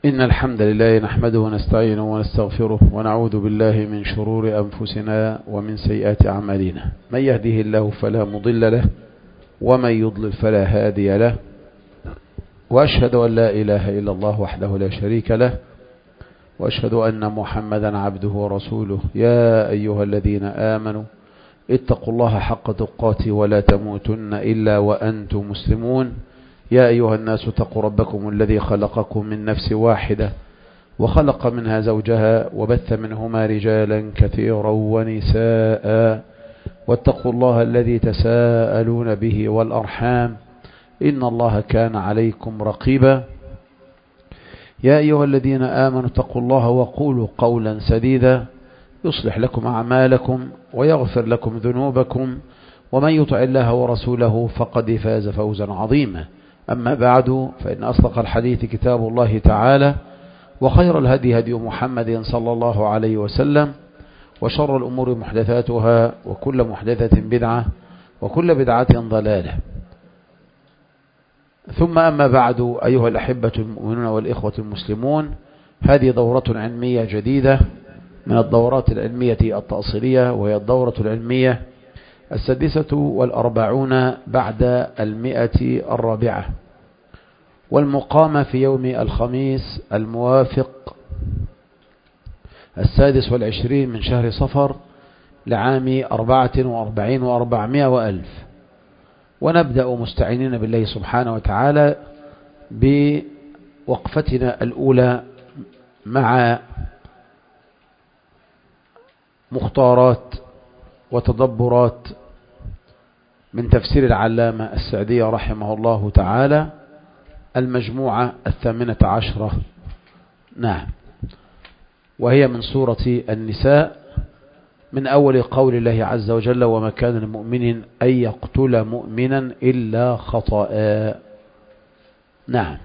إن الحمد لله نحمده ونستعينه ونستغفره ونعوذ بالله من شرور أنفسنا ومن سيئات أعمالنا. من يهده الله فلا مضل له ومن يضلل فلا هادي له، وأشهد أن لا إله إلا الله وحده لا شريك له، وأشهد أن محمدا عبده ورسوله. يا أيها الذين آمنوا اتقوا الله حق تقاته ولا تموتن إلا وأنتم مسلمون. يا أيها الناس اتقوا ربكم الذي خلقكم من نفس واحدة وخلق منها زوجها وبث منهما رجالا كثيرا ونساء، واتقوا الله الذي تساءلون به والأرحام إن الله كان عليكم رقيبا. يا أيها الذين آمنوا اتقوا الله وقولوا قولا سديدا يصلح لكم أعمالكم ويغفر لكم ذنوبكم، ومن يطع الله ورسوله فقد فاز فوزا عظيما. أما بعد، فإن أصدق الحديث كتاب الله تعالى، وخير الهدي هدي محمد صلى الله عليه وسلم، وشر الأمور محدثاتها، وكل محدثة بدعة، وكل بدعة ضلالة. ثم أما بعد، أيها الأحبة المؤمنون والإخوة المسلمون، هذه دورة علمية جديدة من الدورات العلمية التأصيلية، وهي الدورة العلمية 46 بعد 100 والمقامة في يوم الخميس الموافق 26 من شهر صفر لعام 44 و400 وألف. ونبدأ مستعينين بالله سبحانه وتعالى بوقفتنا الأولى مع مختارات وتدبرات من تفسير العلامة السعدي رحمه الله تعالى، المجموعة 18. نعم، وهي من سورة النساء، من أول قول الله عز وجل: وما كان لمؤمن أن يقتل مؤمنا إلا خطأ. نعم.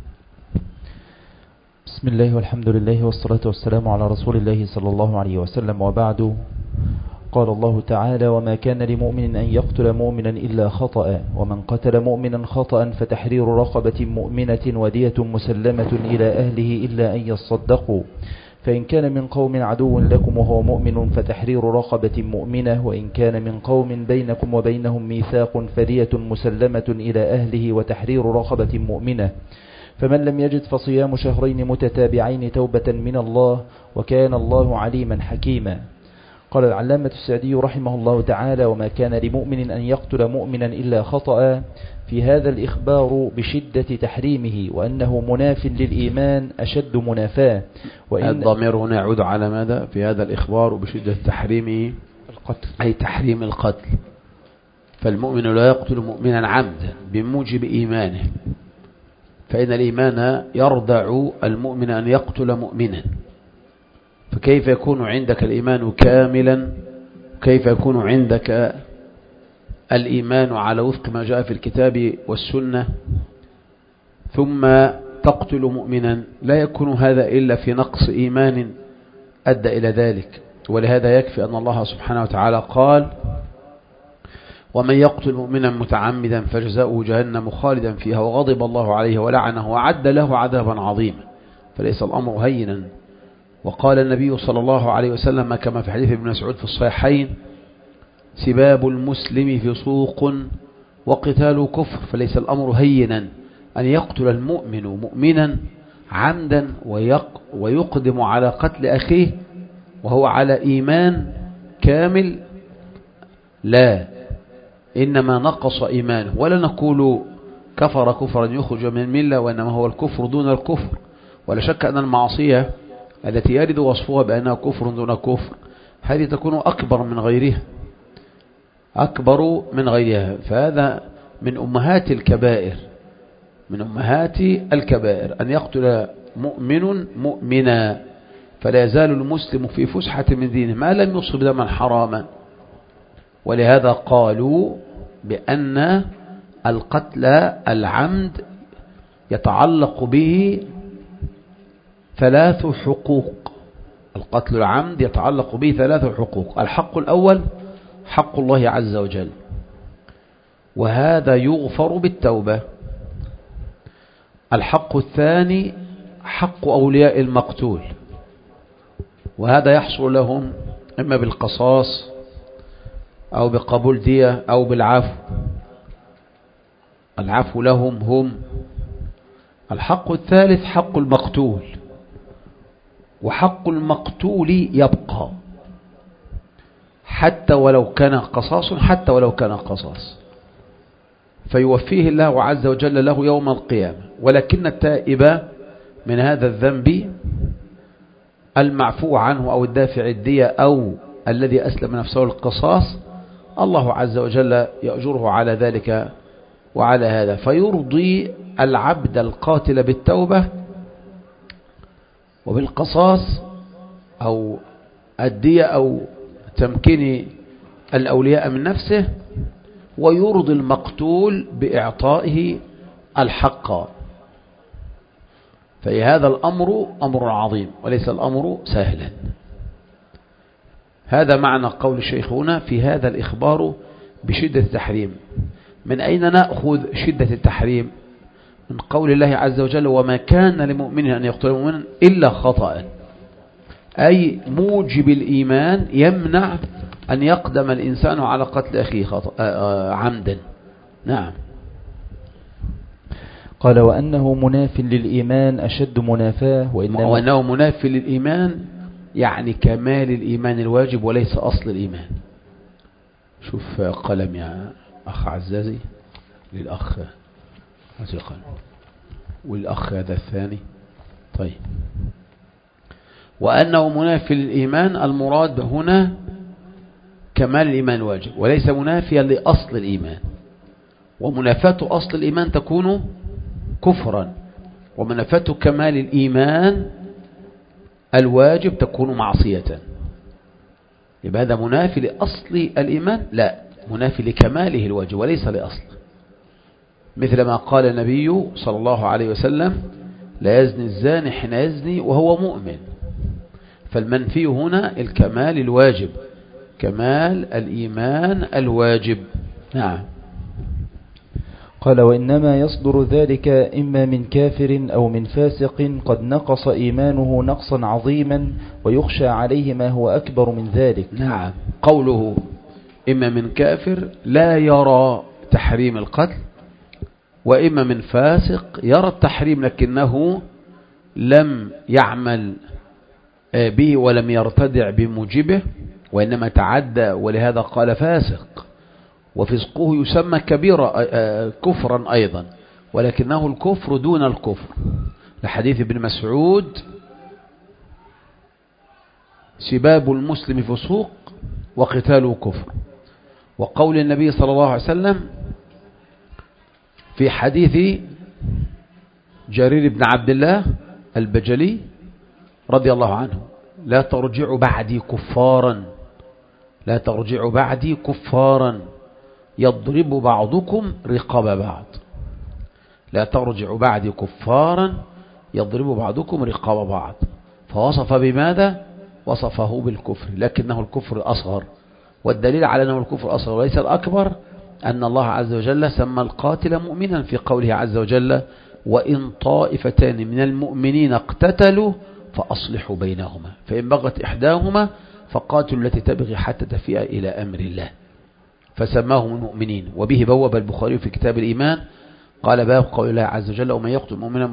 بسم الله والحمد لله والصلاة والسلام على رسول الله صلى الله عليه وسلم، وبعد. قال الله تعالى: وما كان لمؤمن أن يقتل مؤمنا إلا خطأ، ومن قتل مؤمنا خطأ فتحرير رقبة مؤمنة ودية مسلمة إلى أهله إلا أن يصدقوا، فإن كان من قوم عدو لكم وهو مؤمن فتحرير رقبة مؤمنة، وإن كان من قوم بينكم وبينهم ميثاق فدية مسلمة إلى أهله وتحرير رقبة مؤمنة، فمن لم يجد فصيام شهرين متتابعين توبة من الله، وكان الله عليما حكيما. قال العلامة السعدي رحمه الله تعالى: وما كان لمؤمن أن يقتل مؤمنا إلا خطأ، في هذا الإخبار بشدة تحريمه، وأنه مناف للإيمان أشد منافاة. الضمير هنا يعود على ماذا؟ في هذا الإخبار بشدة تحريمه القتل، أي تحريم القتل. فالمؤمن لا يقتل مؤمنا عمدا بموجب إيمانه، فإن الإيمان يردع المؤمن أن يقتل مؤمنا. فكيف يكون عندك الإيمان كاملا؟ كيف يكون عندك الإيمان على وفق ما جاء في الكتاب والسنة ثم تقتل مؤمنا؟ لا يكون هذا إلا في نقص إيمان أدى إلى ذلك. ولهذا يكفي أن الله سبحانه وتعالى قال: ومن يقتل مؤمنا متعمدا فجزاؤه جهنم خالدا فيها وغضب الله عليه ولعنه وأعد له عذابا عظيما. فليس الأمر هينا. وقال النبي صلى الله عليه وسلم كما في حديث ابن مسعود في الصحيحين: سباب المسلم فسوق وقتال كفر. فليس الأمر هينا أن يقتل المؤمن مؤمنا عمدا ويقدم على قتل أخيه وهو على إيمان كامل. لا، إنما نقص إيمانه. ولا نقول كفر كفرا يخرج من الملة، وإنما هو الكفر دون الكفر. ولا شك أن المعصية التي يرد وصفها بأنها كفر دون كفر، هذه تكون أكبر من غيرها، أكبر من غيرها. فهذا من أمهات الكبائر، من أمهات الكبائر أن يقتل مؤمن مؤمنا. فلا يزال المسلم في فسحة من دينه ما لم يصب دما حراما. ولهذا قالوا بأن القتل العمد يتعلق به 3 حقوق. القتل العمد يتعلق به 3 حقوق. الحق الأول حق الله عز وجل، وهذا يغفر بالتوبة. الحق الثاني حق أولياء المقتول، وهذا يحصل لهم إما بالقصاص أو بقبول دية أو بالعفو. العفو لهم هم. الحق الثالث حق المقتول، وحق المقتول يبقى حتى ولو كان قصاص، فيوفيه الله عز وجل له يوم القيامة. ولكن التائب من هذا الذنب المعفو عنه أو الدافع الدية أو الذي أسلم نفسه القصاص، الله عز وجل يأجره على ذلك وعلى هذا، فيرضي العبد القاتل بالتوبة وبالقصاص أو الدية أو تمكين الأولياء من نفسه، ويرضي المقتول بإعطائه الحق. فهذا الأمر أمر عظيم وليس الأمر سهلا. هذا معنى قول الشيخ هنا في هذا الإخبار بشدة التحريم. من أين نأخذ شدة التحريم؟ من قول الله عز وجل: وما كان لمؤمن أن يقتل مؤمنا إلا خطأ، أي موجب الإيمان يمنع أن يقدم الإنسان على قتل أخيه عمدا. نعم. قال: وأنه مناف للإيمان أشد منافاه، وأنه مناف للإيمان يعني كمال الإيمان الواجب وليس أصل الإيمان. شوف قلم يا أخ عزازي للأخ هذا قلم، والأخ هذا الثاني. طيب. وأنه مناف للإيمان، المراد هنا كمال الإيمان الواجب وليس منافيا لأصل الإيمان. ومنافاة أصل الإيمان تكون كفرا، ومنافاة كمال الإيمان الواجب تكون معصية. يبقى هذا منافي لأصل الإيمان؟ لا، منافي لكماله الواجب وليس لأصل. مثل ما قال النبي صلى الله عليه وسلم: لا يزني الزاني حين يزني وهو مؤمن. فالمنفي هنا الكمال الواجب، كمال الإيمان الواجب. نعم. قال: وإنما يصدر ذلك إما من كافر أو من فاسق قد نقص إيمانه نقصا عظيما ويخشى عليه ما هو أكبر من ذلك. نعم. قوله إما من كافر لا يرى تحريم القتل، وإما من فاسق يرى التحريم لكنه لم يعمل به ولم يرتدع بموجبه وإنما تعدى، ولهذا قال فاسق. وفسقه يسمى كفرا أيضا، ولكنه الكفر دون الكفر، لحديث ابن مسعود: سباب المسلم فسوق وقتاله كفر. وقول النبي صلى الله عليه وسلم في حديث جرير بن عبد الله البجلي رضي الله عنه: لا ترجعوا بعدي كفارا يضرب بعضكم رقاب بعض. لا ترجعوا بعدي كفارا يضرب بعضكم رقاب بعض. فوصف بماذا؟ وصفه بالكفر، لكنه الكفر الأصغر. والدليل على أنه الكفر الأصغر وليس الأكبر أن الله عز وجل سمى القاتل مؤمنا في قوله عز وجل: وإن طائفتان من المؤمنين اقتتلوا فأصلحوا بينهما فإن بغت إحداهما فقاتلوا التي تبغي حتى تفيء إلى أمر الله، فسماهم المؤمنين. وبه بوب البخاري في كتاب الإيمان قال: باب قول الله عز وجل: ومن يقتل مؤمنا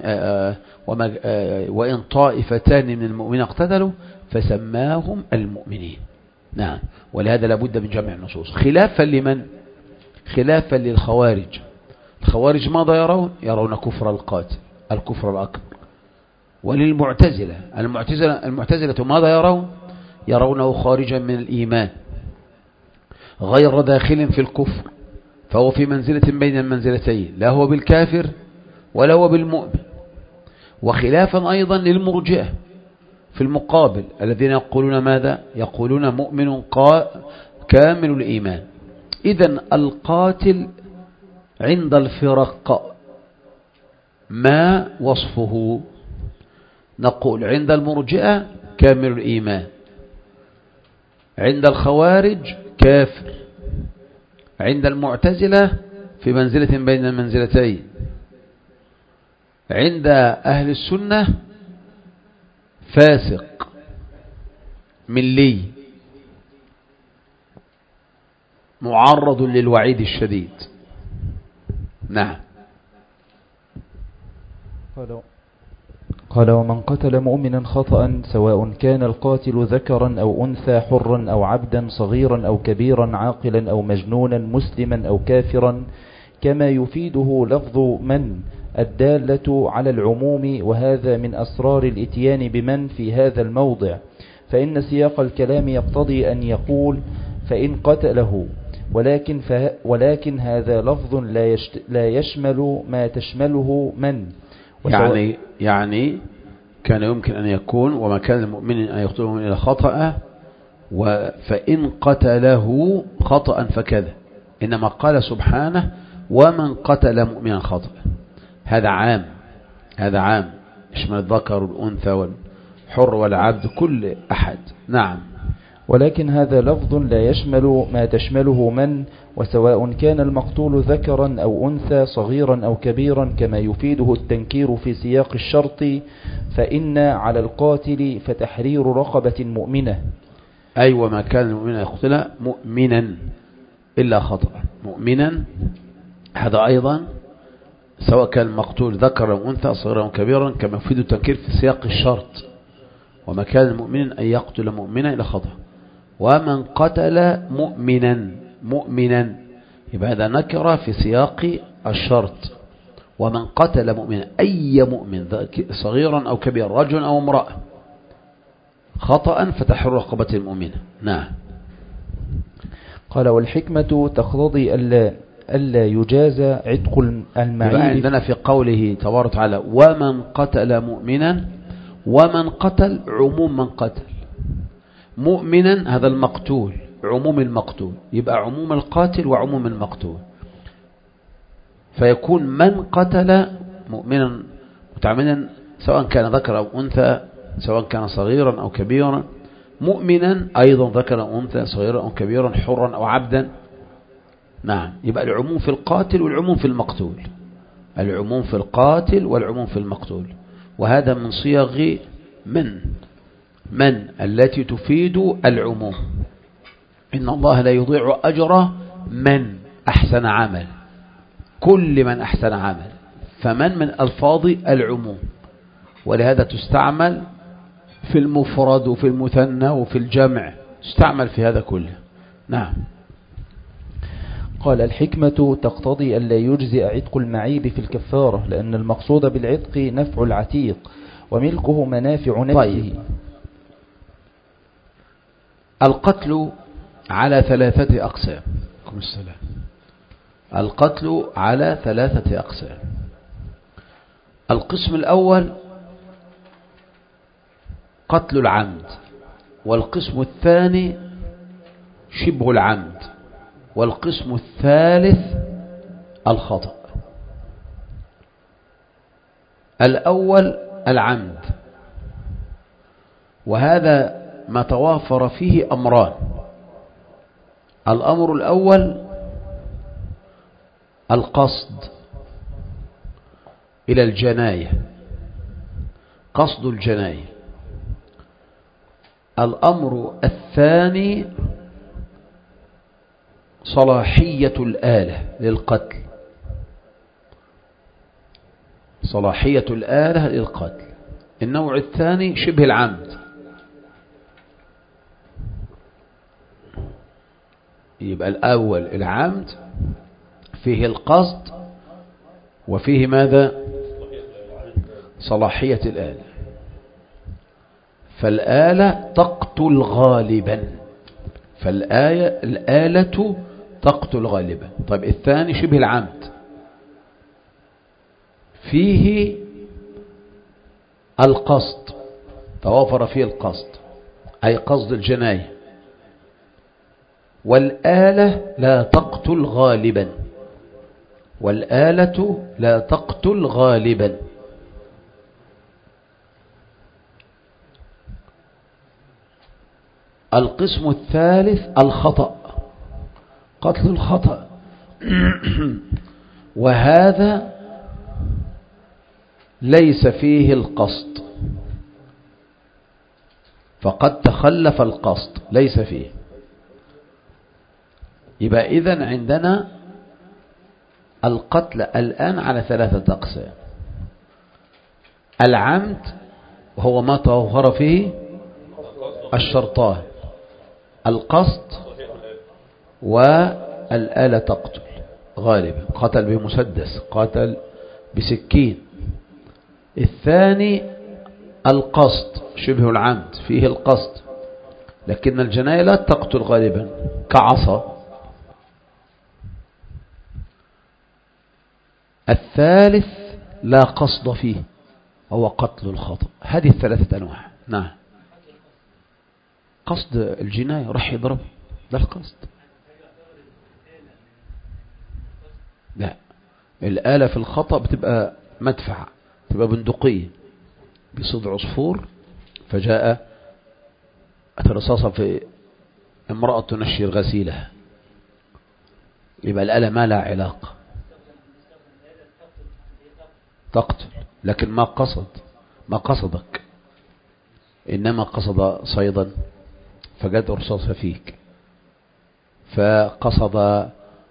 وإن طائفتان من المؤمنين اقتتلوا فسماهم المؤمنين. نعم. ولهذا لابد من جمع النصوص، خلافا لمن؟ خلافا للخوارج. الخوارج ماذا يرون؟ يرون كفر القاتل، الكفر الأكبر. وللمعتزلة، المعتزلة ماذا يرون؟ يرونه خارجا من الإيمان غير داخل في الكفر، فهو في منزلة بين المنزلتين، لا هو بالكافر ولا هو بالمؤمن. وخلافا أيضا للمرجئة في المقابل، الذين يقولون ماذا؟ يقولون مؤمن كامل الإيمان. إذن القاتل عند الفرق ما وصفه؟ نقول عند المرجئة كامل الإيمان، عند الخوارج كافر، عند المعتزلة في منزلة بين المنزلتين. عند أهل السنة فاسق ملي معرض للوعيد الشديد. نعم. قال ومن قتل مؤمنا خطأ سواء كان القاتل ذكرا أو أنثى حرا أو عبدا صغيرا أو كبيرا عاقلا أو مجنونا مسلما أو كافرا كما يفيده لفظ من الدالة على العموم، وهذا من أسرار الإتيان بمن في هذا الموضع، فإن سياق الكلام يقتضي أن يقول فإن قتله، ولكن هذا لفظ لا يشمل ما تشمله من. يعني كان يمكن أن يكون وما كان المؤمن أن يقتله من إلى خطأ، فإن قتله خطأ فكذا، إنما قال سبحانه ومن قتل مؤمنا خطأ. هذا عام يشمل الذكر والأنثى والحر والعبد كل أحد. نعم. ولكن هذا لفظ لا يشمل ما تشمله من، وسواء كان المقتول ذكرا أو أنثى صغيرا أو كبيرا كما يفيده التنكير في سياق الشرط، فإن على القاتل فتحرير رقبة مؤمنة. أيوة، ما كان المؤمن يقتل مؤمنا إلا خطأ. مؤمنا هذا أيضا سواء كان المقتول ذكرا أو أنثى صغيرا أو كبيرا كما يفيد التنكير في سياق الشرط، وما كان المؤمن أن يقتل مؤمنا إلا خطأ. ومن قتل مؤمنا يبقى هذا نكرة في سياق الشرط. ومن قتل مؤمنا أي مؤمن صغيرا أو كبيرا رجل أو امرأة خطأ فتحرر رقبة المؤمنة. نعم. قال والحكمة تقتضي ألا يجاز عتق المعيب. عندنا في قوله تبارك وتعالى ومن قتل مؤمنا، ومن قتل عموم من قتل مؤمنا، هذا المقتول عموم المقتول، يبقى عموم القاتل وعموم المقتول، فيكون من قتل مؤمنا متعمدا سواء كان ذكر أو أنثى، سواء كان صغيرا أو كبيرا، مؤمنا أيضا ذكر أو أنثى صغيرا أو كبيرا حرا أو عبدا. نعم. يبقى العموم في القاتل والعموم في المقتول، العموم في القاتل والعموم في المقتول، وهذا من صيغ من التي تفيد العموم. إن الله لا يضيع أجر من أحسن عمل، كل من أحسن عمل، فمن ألفاظ العموم، ولهذا تستعمل في المفرد وفي المثنى وفي الجمع، تستعمل في هذا كله. نعم. قال الحكمة تقتضي ألا يجزئ عتق المعيب في الكفارة، لأن المقصود بالعتق نفع العتيق وملكه منافع نفسه. طيب. القتل على 3 أقسام. القتل على 3 أقسام. القسم الأول قتل العمد، والقسم الثاني شبه العمد، والقسم الثالث الخطأ. الأول العمد، وهذا ما توافر فيه أمران. الأمر الأول القصد إلى الجناية، قصد الجناية. الأمر الثاني صلاحية الآلة للقتل، صلاحية الآلة للقتل. النوع الثاني شبه العمد، يبقى الأول العمد فيه القصد وفيه ماذا؟ صلاحية الآلة. فالآلة تقتل غالبا، الآلة تقتل غالبا. طيب الثاني شبه العمد فيه القصد، توافر فيه القصد أي قصد الجناية، والآلة لا تقتل غالبا، والآلة لا تقتل غالبا. القسم الثالث الخطأ، قتل الخطأ، وهذا ليس فيه القصد، فقد تخلف القصد ليس فيه. يبقى إذن عندنا القتل الآن على 3 أقسام: العمد وهو ما توفر فيه الشرطان، القصد والآلة تقتل غالبا، قتل بمسدس، قتل بسكين. الثاني القصد شبه العمد فيه القصد، لكن الجناية لا تقتل غالبا كعصا. الثالث لا قصد فيه هو قتل الخطأ. هذه 3 أنواع. نعم، قصد الجناية راح يضرب، ده القصد. لا، الآلة في الخطأ بتبقى مدفع، بتبقى بندقية بصدع عصفور، فجاء رصاصة في امرأة تنشر غسيلها، يبقى الآلة ما لها علاقة، تقتل، لكن ما قصدك، إنما قصد صيدا فجاءت رصاصة فيك، فقصد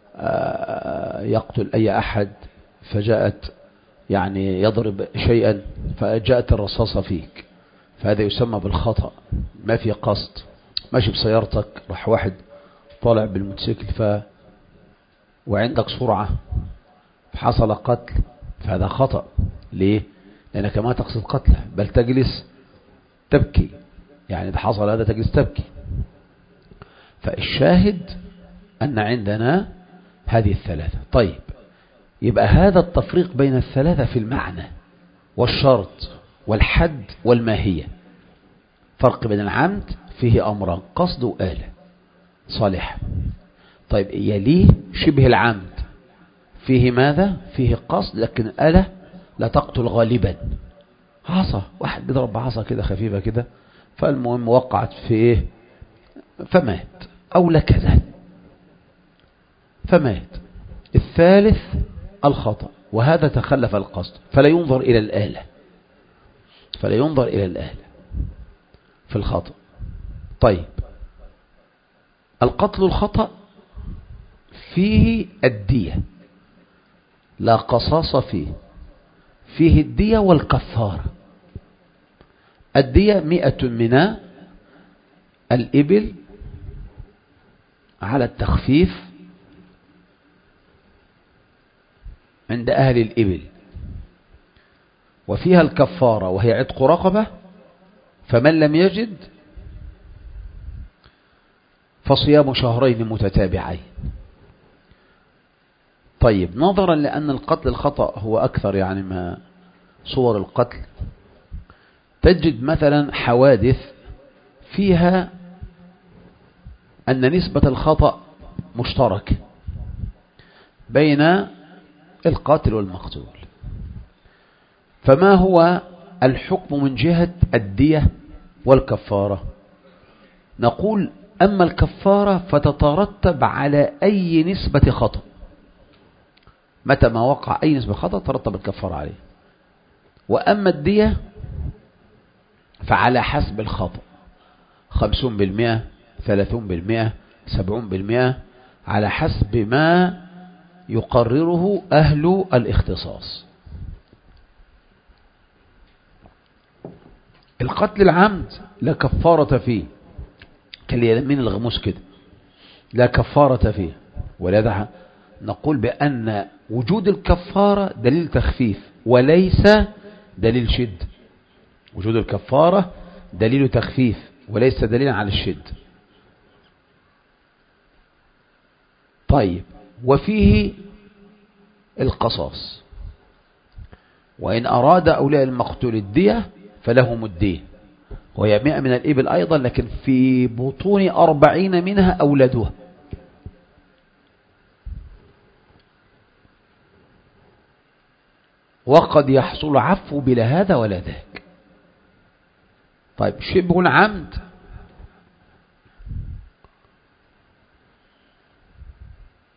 يقتل أي أحد فجاءت يعني يضرب شيئا فجاءت الرصاصة فيك، فهذا يسمى بالخطأ، ما في قصد. ماشي بسيارتك راح واحد طالع بالموتوسيكل وعندك سرعة فحصل قتل، فهذا خطأ. ليه؟ لأنك ما تقصد قتله بل تجلس تبكي، يعني إذا حصل هذا تجلس تبكي. فالشاهد أن عندنا هذه 3. طيب، يبقى هذا التفريق بين 3 في المعنى والشرط والحد والماهية. فرق بين العمد فيه أمران: قصد وآلة صالح. طيب، يليه شبه العمد فيه ماذا؟ فيه قصد لكن آلة لا تقتل غالبا، عصا، واحد بيضرب بعصا كده خفيفة كده، فالمهم وقعت في إيه؟ فمات، أو لكذا فمات. الثالث الخطأ، وهذا تخلف القصد، فلا ينظر إلى الآلة في الخطأ. طيب، القتل الخطأ فيه الدية، لا قصاص فيه الدية والكفارة. الدية 100 من الإبل على التخفيف عند أهل الإبل، وفيها الكفارة وهي عتق رقبة، فمن لم يجد فصيام شهرين متتابعين. طيب، نظرا لأن القتل الخطأ هو أكثر يعني ما صور القتل، تجد مثلا حوادث فيها أن نسبة الخطأ مشتركة بين القاتل والمقتول. فما هو الحكم من جهة الدية والكفارة؟ نقول أما الكفارة فتترتب على أي نسبة خطأ، متى ما وقع أي نسبة خطأ ترتب الكفارة عليه. وأما الدية فعلى حسب الخطأ، 50%، 30%، 70%، على حسب ما يقرره أهل الاختصاص. القتل العمد لا كفارة فيه، كاليمين الغموس كده، لا كفارة فيه، ولذا نقول بأن وجود الكفارة دليل تخفيف وليس دليل شد. وجود الكفارة دليل تخفيف وليس دليل على الشد. طيب، وفيه القصاص، وإن أراد أولياء المقتول الدية فلهم الدية، وهي 100 من الإبل أيضا، لكن في بطون 40 منها أولادها. وقد يحصل عفو بلا هذا ولا ذاك. طيب، شبه العمد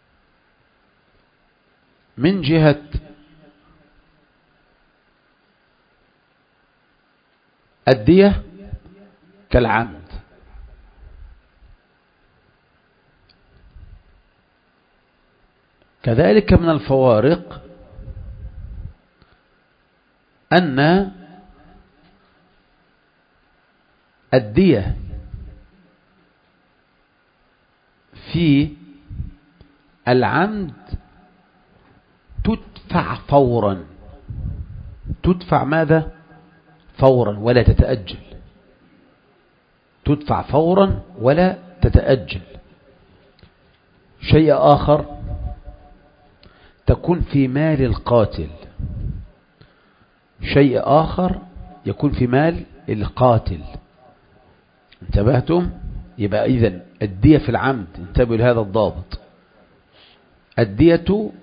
من جهة الدية كالعمد. كذلك من الفوارق أن الدية في العمد تدفع فورا. تدفع ماذا؟ فورا ولا تتأجل. تدفع فورا ولا تتأجل. شيء آخر، تكون في مال القاتل. شيء آخر يكون في مال القاتل. انتبهتم؟ يبقى إذن الدية في العمد، انتبهوا لهذا الضابط، الدية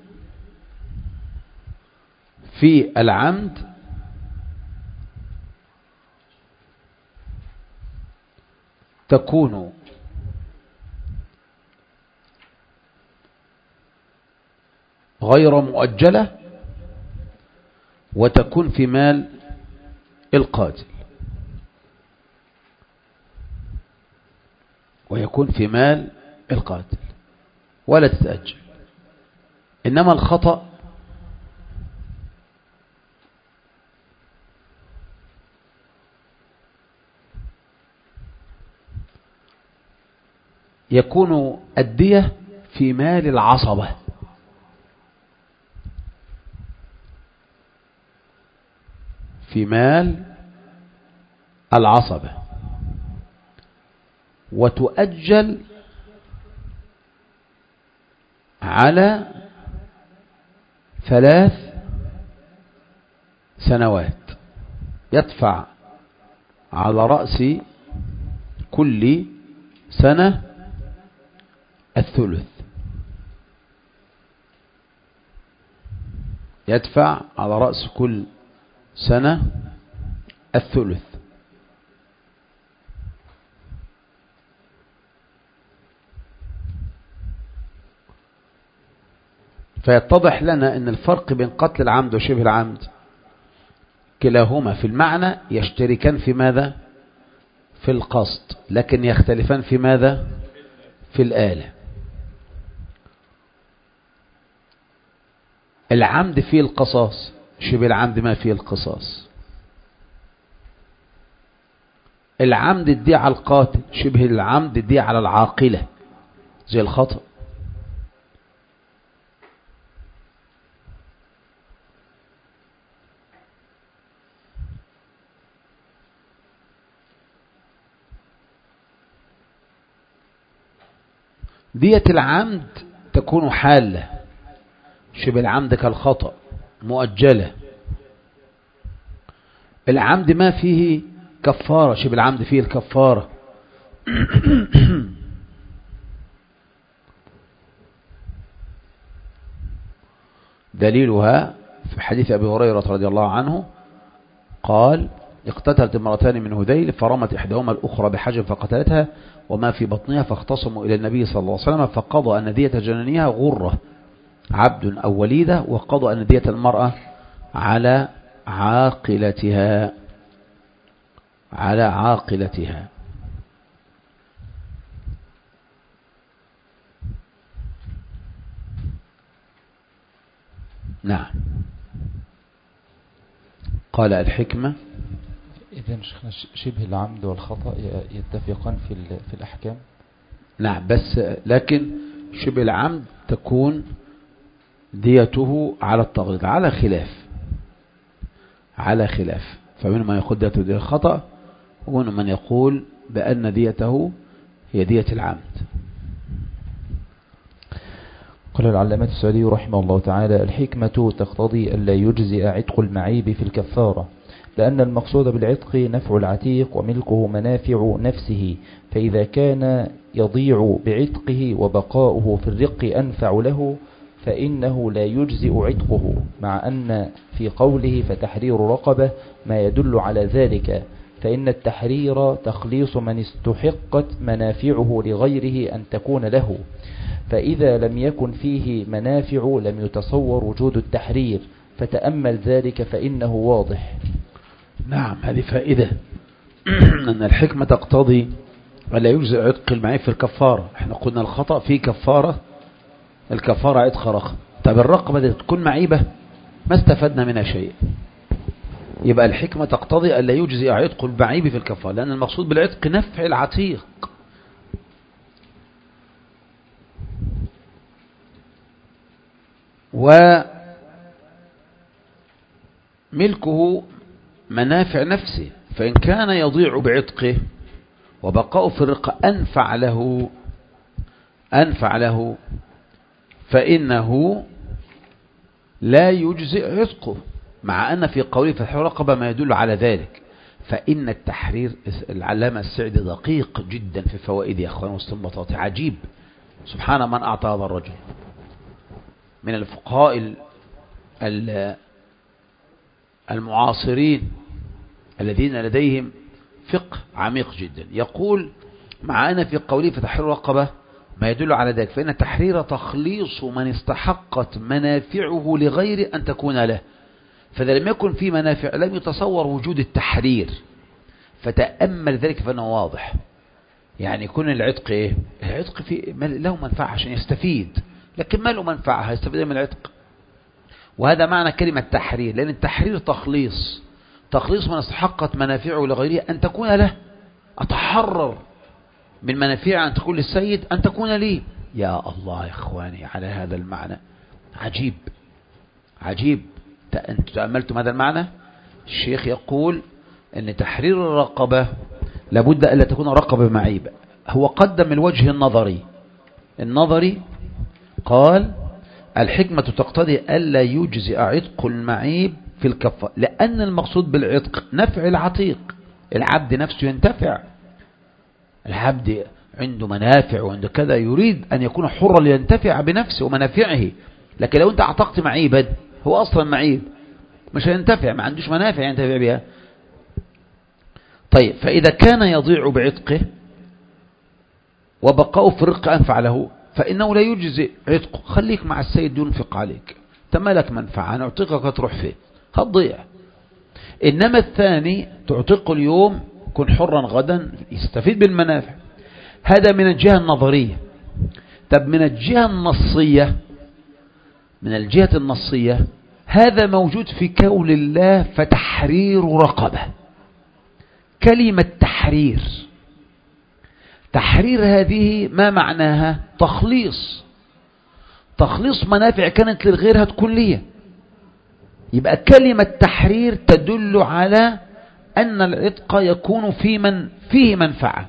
في العمد تكون غير مؤجلة وتكون في مال القاتل، ويكون في مال القاتل ولا تتأجل. إنما الخطأ يكون الدية في مال العصبة. في مال العصبة، وتؤجل على 3 سنوات. يدفع على رأس كل سنة الثلث. يدفع على رأس كل سنة الثلث. فيتضح لنا أن الفرق بين قتل العمد وشبه العمد كلاهما في المعنى يشتركان في ماذا؟ في القصد، لكن يختلفان في ماذا؟ في الآلة. العمد فيه القصاص، شبه العمد ما فيه القصاص. العمد الدية على القاتل، شبه العمد الدية على العاقلة زي الخطأ. دية العمد تكون حالة، شبه العمد كالخطأ مؤجلة. العمد ما فيه كفارة، شبه العمد فيه الكفارة. دليلها في حديث أبي هريرة رضي الله عنه قال: اقتتلت امرأتان من هذيل فرمت إحداهما الأخرى بحجر فقتلتها وما في بطنها، فاختصموا إلى النبي صلى الله عليه وسلم فقضى أن دية جنانها غرة عبد أو وليدة، وقضى أن دية المرأة على عاقلتها. على عاقلتها. نعم. قال الحكمة: إذن شبه العمد والخطأ يتفقان في الأحكام. نعم، بس لكن شبه العمد تكون ديته على التغليظ على خلاف. فمن من يقول ديته دية الخطأ، ومن من يقول بأن ديته هي دية العمد. قال العلامة السعدي رحمه الله تعالى: الحكمة تقتضي ألا يجزئ عتق المعيب في الكفارة، لأن المقصود بالعتق نفع العتيق وملكه منافع نفسه، فإذا كان يضيع بعتقه وبقاؤه في الرق أنفع له فإنه لا يجزئ عتقه، مع أن في قوله فتحرير رقبة ما يدل على ذلك، فإن التحرير تخليص من استحقت منافعه لغيره أن تكون له، فإذا لم يكن فيه منافع لم يتصور وجود التحرير، فتأمل ذلك فإنه واضح. نعم، هذه فائدة أن الحكمة تقتضي ألا يجزئ عتق المعيب في الكفارة. احنا قلنا الخطأ في كفارة، الكفارة عتق رقبة. طب الرقبة دي تكون معيبة ما استفدنا منها شيء. يبقى الحكمة تقتضي ألا يجزئ عتق المعيب في الكفارة، لأن المقصود بالعتق نفع العتيق. وملكه منافع نفسه، فإن كان يضيع بعتقه وبقاء في الرقة أنفع له فإنه لا يجزئ عتقه، مع أن في قوله فتح رقبة ما يدل على ذلك. فإن التحرير، العلامة السعدي دقيق جدا في فوائد يا أخوان واستنباطاته، عجيب. سبحان من أعطى هذا الرجل من الفقهاء المعاصرين الذين لديهم فقه عميق جدا. يقول مع أن في قوله فتحرير رقبة ما يدل على ذلك، فإن التحرير تخليص من استحقت منافعه لغير أن تكون له، فإذا لم يكن في منافع لم يتصور وجود التحرير. فتأمل ذلك فإنه واضح. يعني يكون العتق إيه؟ العتق له منفعة عشان يستفيد، لكن ما له منفعة هيستفيد من العتق. وهذا معنى كلمة تحرير، لأن التحرير تخليص من استحقت منافعه لغيره أن تكون له. أتحرر من منافع أن تكون للسيد أن تكون لي. يا الله يا إخواني على هذا المعنى عجيب عجيب. أنتم تأملتم هذا المعنى؟ الشيخ يقول أن تحرير الرقبة لابد ألا تكون رقبة معيبة. هو قدم الوجه النظري قال الحكمة تقتضي ألا يجزئ عتق المعيب في الكفارة، لأن المقصود بالعتق نفع العتيق. العبد نفسه ينتفع، العبد عنده منافع وعنده كذا، يريد أن يكون حرا لينتفع بنفسه ومنافعه. لكن لو أنت اعتقت معيبا، هو أصلا معيب مش هينتفع، ما عندوش منافع ينتفع بها. طيب فإذا كان يضيع بعتقه وبقاء في الرق أنفع له فإنه لا يجزئ عتقه. خليك مع السيد ينفق عليك، تمالك منفعة، أنا أعتقك تروح فيه هتضيع. إنما الثاني تعتقه اليوم كن حرا غدا يستفيد بالمنافع. هذا من الجهة النظرية. طب من الجهة النصية هذا موجود في قول الله فتحرير رقبة. كلمة تحرير هذه ما معناها؟ تخليص منافع كانت للغير هتكون ليه. يبقى كلمة تحرير تدل على أن العتق يكون فيه منفعة.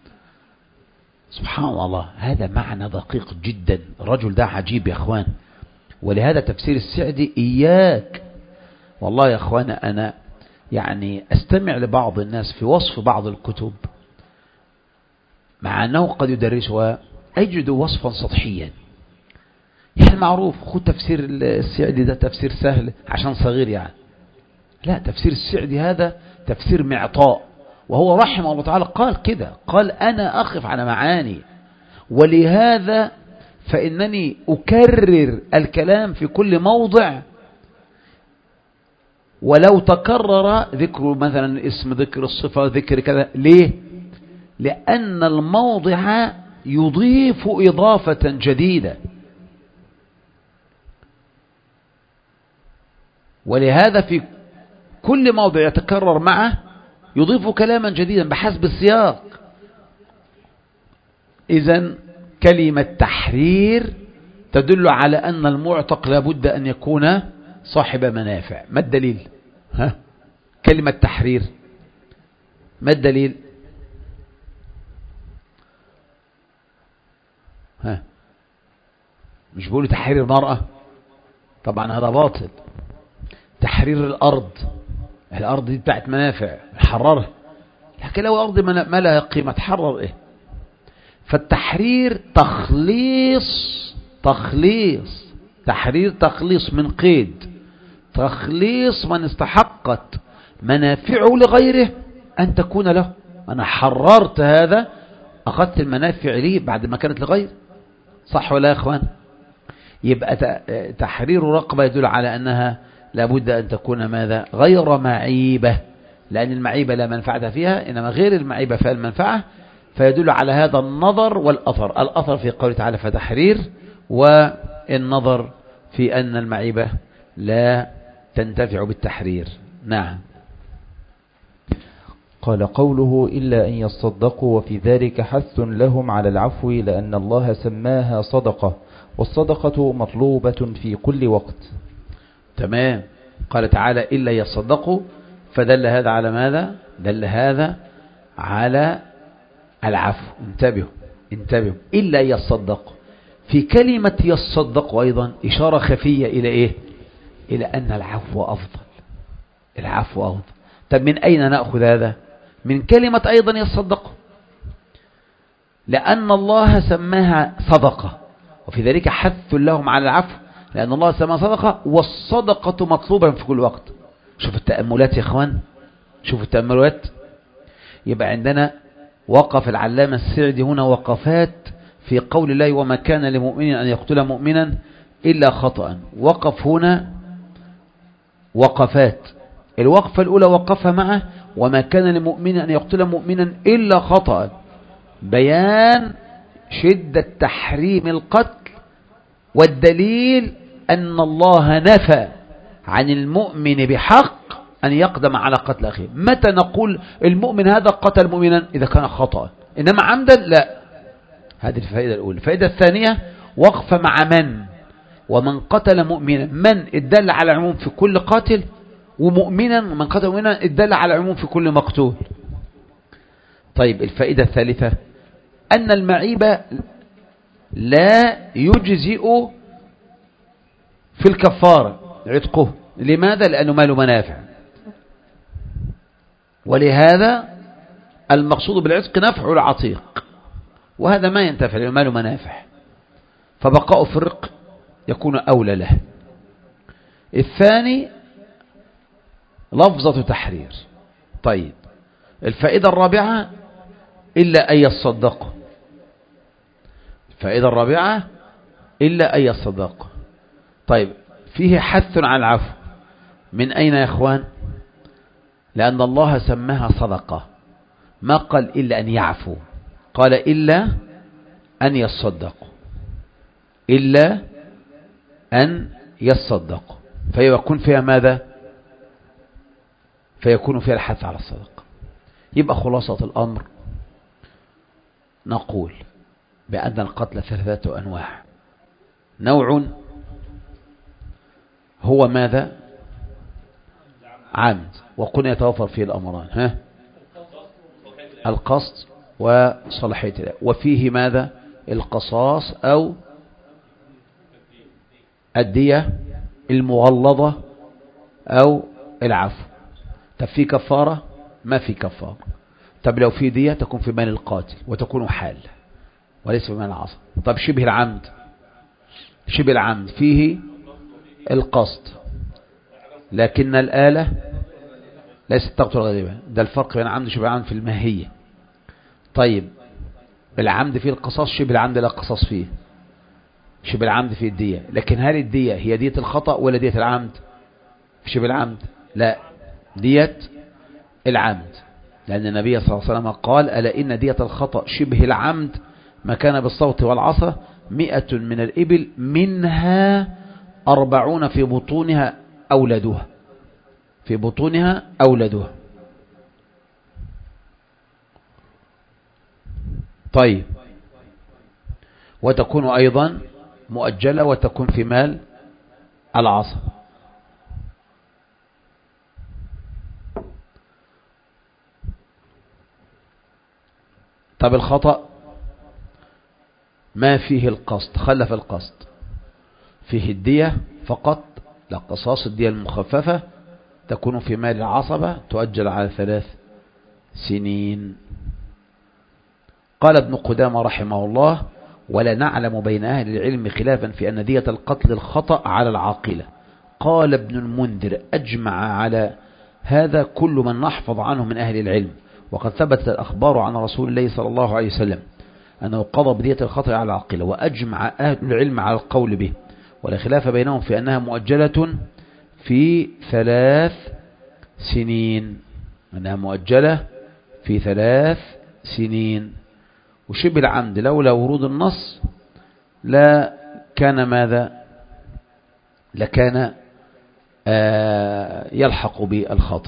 سبحان الله، هذا معنى دقيق جدا. الرجل ده عجيب يا أخوان. ولهذا تفسير السعدي إياك والله يا أخوان، أنا يعني أستمع لبعض الناس في وصف بعض الكتب مع أنه قد يدرسها أجد وصفا سطحيا. يعني معروف خد تفسير السعدي ده تفسير سهل عشان صغير يعني. لا، تفسير السعدي هذا تفسير معطاء. وهو رحمه الله تعالى قال كده، قال أنا أخف على معاني، ولهذا فإنني أكرر الكلام في كل موضع ولو تكرر ذكر مثلا اسم، ذكر الصفة، ذكر كذا. ليه؟ لأن الموضع يضيف إضافة جديدة، ولهذا في كل موضع يتكرر معه يضيف كلاما جديدا بحسب السياق. إذن كلمة تحرير تدل على أن المعتق لابد أن يكون صاحب منافع. ما الدليل؟ كلمة تحرير ما الدليل؟ مش بيقولوا تحرير المرأة؟ طبعا هذا باطل. تحرير الأرض دي بتاعت منافع، حررها. لكن لو أرض ما لها قيمة تحرر إيه؟ فالتحرير تخليص من قيد، تخليص من استحقت منافعه لغيره أن تكون له. أنا حررت هذا، أخذت المنافع لي بعد ما كانت لغير. صح ولا يا أخوان؟ يبقى تحرير رقبة يدل على أنها لابد أن تكون ماذا؟ غير معيبة. لأن المعيبة لا منفعة فيها، إنما غير المعيبة فيها المنفعة، فيدل على هذا النظر والأثر. الأثر في قوله تعالى فتحرير، والنظر في أن المعيبة لا تنتفع بالتحرير. نعم. قال قوله إلا أن يصدقوا، وفي ذلك حث لهم على العفو لأن الله سماها صدقة، والصدقة مطلوبة في كل وقت. تمام. قال تعالى إلا يصدقوا، فدل هذا على ماذا؟ دل هذا على العفو. انتبهوا إلا يصدقوا. في كلمة يصدقوا أيضا إشارة خفية إلى إيه؟ إلى أن العفو أفضل. طب من أين نأخذ هذا؟ من كلمة أيضا يصدقوا، لأن الله سماها صدقة، وفي ذلك حث لهم على العفو لأن الله سماها صدقة، والصدقة مطلوبة في كل وقت. شوف التأملات يا إخوان، شوف التأملات. يبقى عندنا وقف العلامة السعدي هنا وقفات في قول الله وما كان لمؤمن أن يقتل مؤمنا إلا خطأ. وقف هنا وقفات. الوقفة الأولى وقفها معه وما كان لمؤمن أن يقتل مؤمنا إلا خطأ، بيان شدة تحريم القتل، والدليل أن الله نفى عن المؤمن بحق أن يقدم على قتل أخيه. متى نقول المؤمن هذا قتل مؤمنا؟ إذا كان خطأ، إنما عمدا لا. هذه الفائدة الأولى. الفائدة الثانية وقف مع ومن قتل مؤمنا، من الدل على العموم في كل قاتل، ومؤمنا من قتل مؤمنا الدل على العموم في كل مقتول. طيب الفائدة الثالثة أن المعيب لا يجزئ في الكفارة عتقه. لماذا؟ لأنه ماله منافع، ولهذا المقصود بالعتق نفع العتيق، وهذا ما ينتفع لأنه ماله منافع، فبقاء في الرق يكون أولى له. الثاني لفظة تحرير. طيب الفائدة الرابعة إلا أن يصدقوا. الفائدة الرابعة إلا أن يصدقوا. طيب فيه حث على العفو. من أين يا إخوان؟ لأن الله سماها صدقة، ما قال إلا أن يعفو، قال إلا أن يصدقوا، إلا أن يصدقوا، فيكون فيها ماذا؟ فيكون فيها الحث على الصدقة. يبقى خلاصة الأمر نقول بأن القتل ثلاثة أنواع. نوع هو ماذا؟ عمد، وقلنا يتوفر فيه الأمران، القصد وصلاحية الله، وفيه ماذا؟ القصاص أو الدية المغلظة أو العفو. طب في كفارة؟ ما في كفارة. طب لو في دية تكون في مال القاتل وتكون حال وليس في مال العصر. طب شبه العمد، شبه العمد فيه القصد لكن الآلة ليست تقتل غالبا. ده الفرق بين عمد وشبه العمد في الماهية. طيب العمد فيه القصاص، شبه العمد لا قصاص فيه. شبه العمد فيه الدية، لكن هل الدية هي دية الخطأ ولا دية العمد؟ في شبه العمد لا، دية العمد، لأن النبي صلى الله عليه وسلم قال ألا إن دية الخطأ شبه العمد ما كان بالصوت والعصا 100 من الإبل منها 40 في بطونها أولادها، في بطونها أولادها. طيب وتكون أيضا مؤجلة وتكون في مال العصا. طب الخطأ ما فيه القصد، خلف القصد، فيه الدية فقط لا قصاص. الدية المخففة تكون في مال العصبة تؤجل على 3 سنين. قال ابن قدامة رحمه الله ولا نعلم بين أهل العلم خلافا في أن دية القتل الخطأ على العاقلة. قال ابن المنذر أجمع على هذا كل من نحفظ عنه من أهل العلم، وقد ثبتت الأخبار عن رسول الله صلى الله عليه وسلم أنه قضى بدية الخطأ على العاقلة، وأجمع أهل العلم على القول به، ولا خلاف بينهم في أنها مؤجلة في 3 سنين. أنها مؤجلة في 3 سنين. وشبه العمد لولا ورود النص لا كان ماذا؟ لكان يلحق بالخطأ.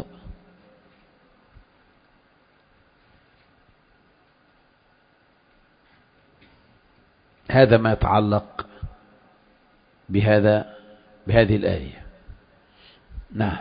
هذا ما يتعلق بهذه الآية. نعم.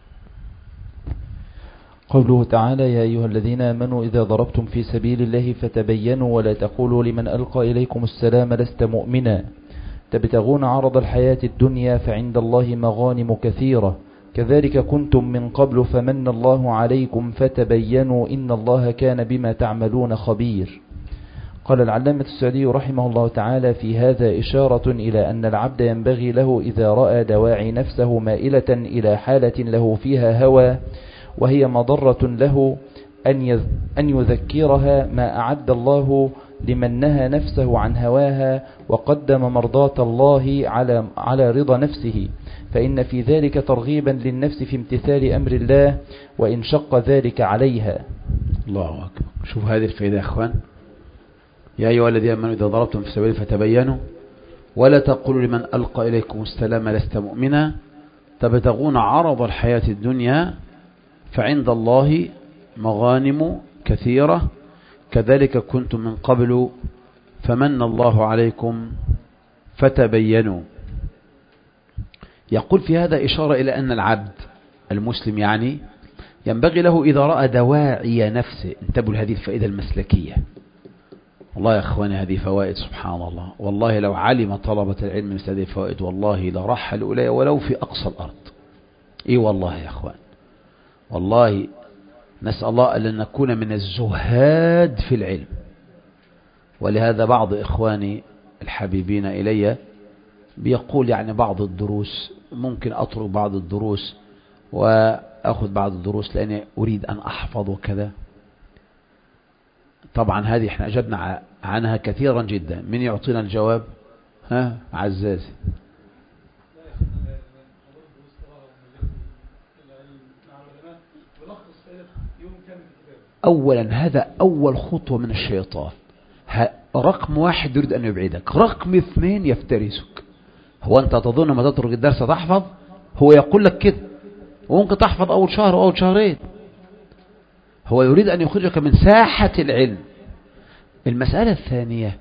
قوله تعالى: يا أيها الذين آمنوا إذا ضربتم في سبيل الله فتبينوا ولا تقولوا لمن ألقى إليكم السلام لست مؤمنا تبتغون عرض الحياة الدنيا فعند الله مغانم كثيرة كذلك كنتم من قبل فمن الله عليكم فتبينوا إن الله كان بما تعملون خبير. قال العلامة السعدي رحمه الله تعالى: في هذا إشارة إلى أن العبد ينبغي له إذا رأى دواعي نفسه مائلة إلى حالة له فيها هوى وهي مضرة له أن يذكرها ما أعد الله لمن نهى نفسه عن هواها وقدم مرضاة الله على رضا نفسه، فإن في ذلك ترغيبا للنفس في امتثال أمر الله وإن شق ذلك عليها. الله أكبر. شوف هذه الفائدة يا أخوان: يا أيها الذين آمنوا إذا ضربتم في سبيل فتبينوا ولا تقولوا لمن ألقى إليكم السلام لست مؤمنا تبتغون عرض الحياة الدنيا فعند الله مغانم كثيرة كذلك كنتم من قبل فمن الله عليكم فتبينوا. يقول في هذا إشارة إلى أن العبد المسلم يعني ينبغي له إذا رأى دواعي نفسه. انتبهوا لهذه الفائدة المسلكية. والله يا أخواني هذه فوائد سبحان الله. والله لو علم طلبة العلم مثل هذه الفوائد والله لرحلوا إليه ولو في أقصى الأرض. إيه والله يا أخوان، والله نسأل الله أن نكون من الزهاد في العلم. ولهذا بعض إخواني الحبيبين إلي بيقول يعني بعض الدروس ممكن أترك بعض الدروس وأخذ بعض الدروس لأني أريد أن أحفظ وكذا. طبعا هذه احنا أجبنا عنها كثيرا جدا. من يعطينا الجواب؟ عزازي. أولا هذا أول خطوة من الشيطان. رقم 1 يريد أن يبعدك، رقم 2 يفترسك. هو أنت تظن ما تترك الدرس تحفظ؟ هو يقول لك كده، وممكن تحفظ أول شهر أو أول شهرين. هو يريد أن يخرجك من ساحة العلم. المسألة الثانية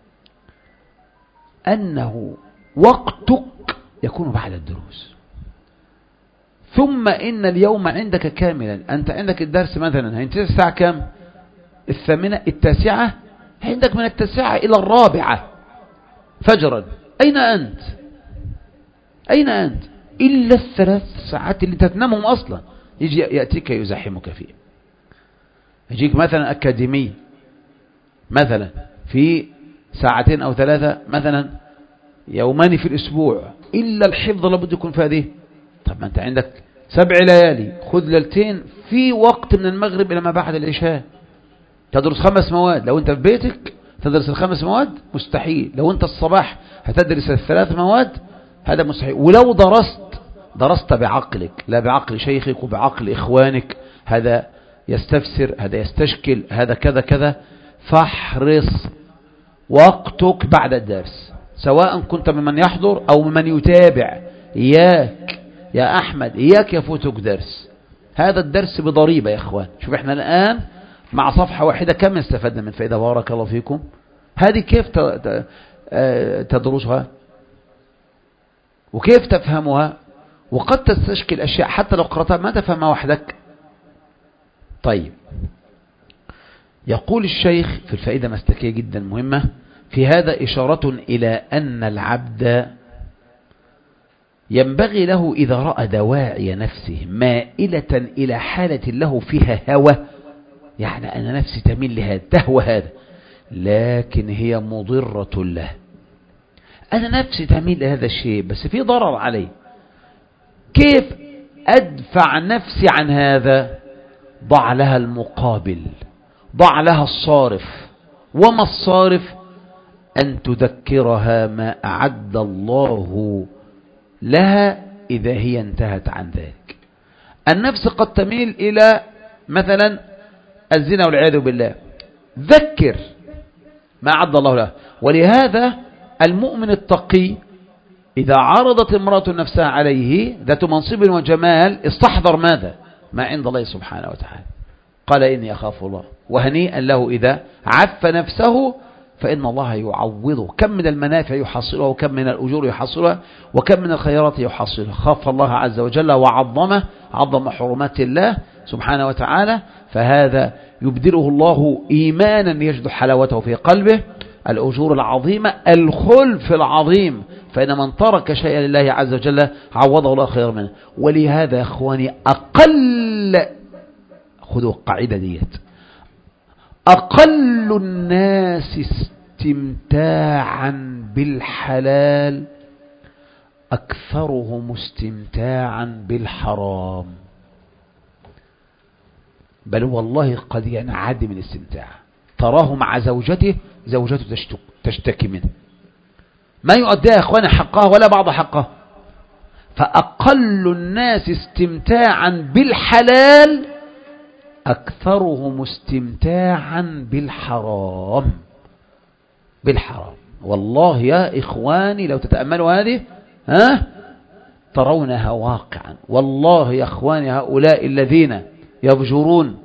أنه وقتك يكون بعد الدروس. ثم إن اليوم عندك كاملا. أنت عندك الدرس مثلا هينتهي الساعة كام؟ 8 9. عندك من 9 إلى 4 فجرا. أين أنت؟ أين أنت؟ إلا 3 ساعات اللي تتنامهم أصلا يجي يأتيك يزحمك فيه. يجيك مثلا أكاديمية مثلا في 2 أو 3 مثلا يومان في الأسبوع، إلا الحفظ لابد يكون في هذه. طب ما أنت عندك 7 ليالي، خذ ليلتين في وقت من المغرب إلى ما بعد العشاء. تدرس 5 مواد. لو أنت في بيتك تدرس ال5 مواد مستحيل. لو أنت الصباح هتدرس ال3 مواد هذا مستحيل. ولو درست بعقلك لا بعقل شيخك وبعقل إخوانك، هذا يستفسر، هذا يستشكل، هذا كذا كذا. فاحرص وقتك بعد الدرس، سواء كنت ممن يحضر أو ممن يتابع. إياك يا أحمد، إياك يفوتك درس. هذا الدرس بضريبة يا إخوان. شوف إحنا الآن مع صفحة واحدة كم استفدنا من فائدة؟ بارك الله فيكم. هذه كيف تدرسها وكيف تفهمها؟ وقد تستشكل أشياء حتى لو قرأتها ما تفهمها وحدك. طيب، يقول الشيخ في الفائدة مسلكية جدا مهمة: في هذا إشارة إلى أن العبد ينبغي له إذا رأى دواعي نفسه مائلة إلى حالة له فيها هوى، يعني أنا نفسي تميل لهذا، تهوى هذا، لكن هي مضرة له. أنا نفسي تميل لهذا الشيء بس في ضرر عليه. كيف أدفع نفسي عن هذا؟ ضع لها المقابل، ضع لها الصارف. وما الصارف؟ أن تذكرها ما أعد الله لها إذا هي انتهت عن ذلك. النفس قد تميل إلى مثلا الزنا والعياذ بالله، ذكر ما أعد الله له. ولهذا المؤمن التقي إذا عرضت امرأة نفسها عليه ذات منصب وجمال استحضر ماذا؟ ما عند الله سبحانه وتعالى، قال إني أخاف الله، وهنيئا له إذا عف نفسه فإن الله يعوضه. كم من المنافع يحصلها، وكم من الأجور يحصلها، وكم من الخيرات يحصلها. خاف الله عز وجل وعظمه، عظم حرمات الله سبحانه وتعالى، فهذا يبدله الله إيمانا يجد حلاوته في قلبه، الأجور العظيمة، الخلف العظيم. فإن من ترك شيئا لله عز وجل عوضه الله خير منه. ولهذا يا أخواني خذوا القاعدة ديت، أقل الناس استمتاعا بالحلال أكثرهم استمتاعا بالحرام. بل والله قد ينعدم الاستمتاع، تراه مع زوجته تشتكي منه، ما يؤديها يا أخواني حقها ولا بعض حقها. فأقل الناس استمتاعا بالحلال أكثرهم استمتاعا بالحرام. والله يا إخواني لو تتأملوا هذه ترونها واقعا. والله يا إخواني هؤلاء الذين يفجرون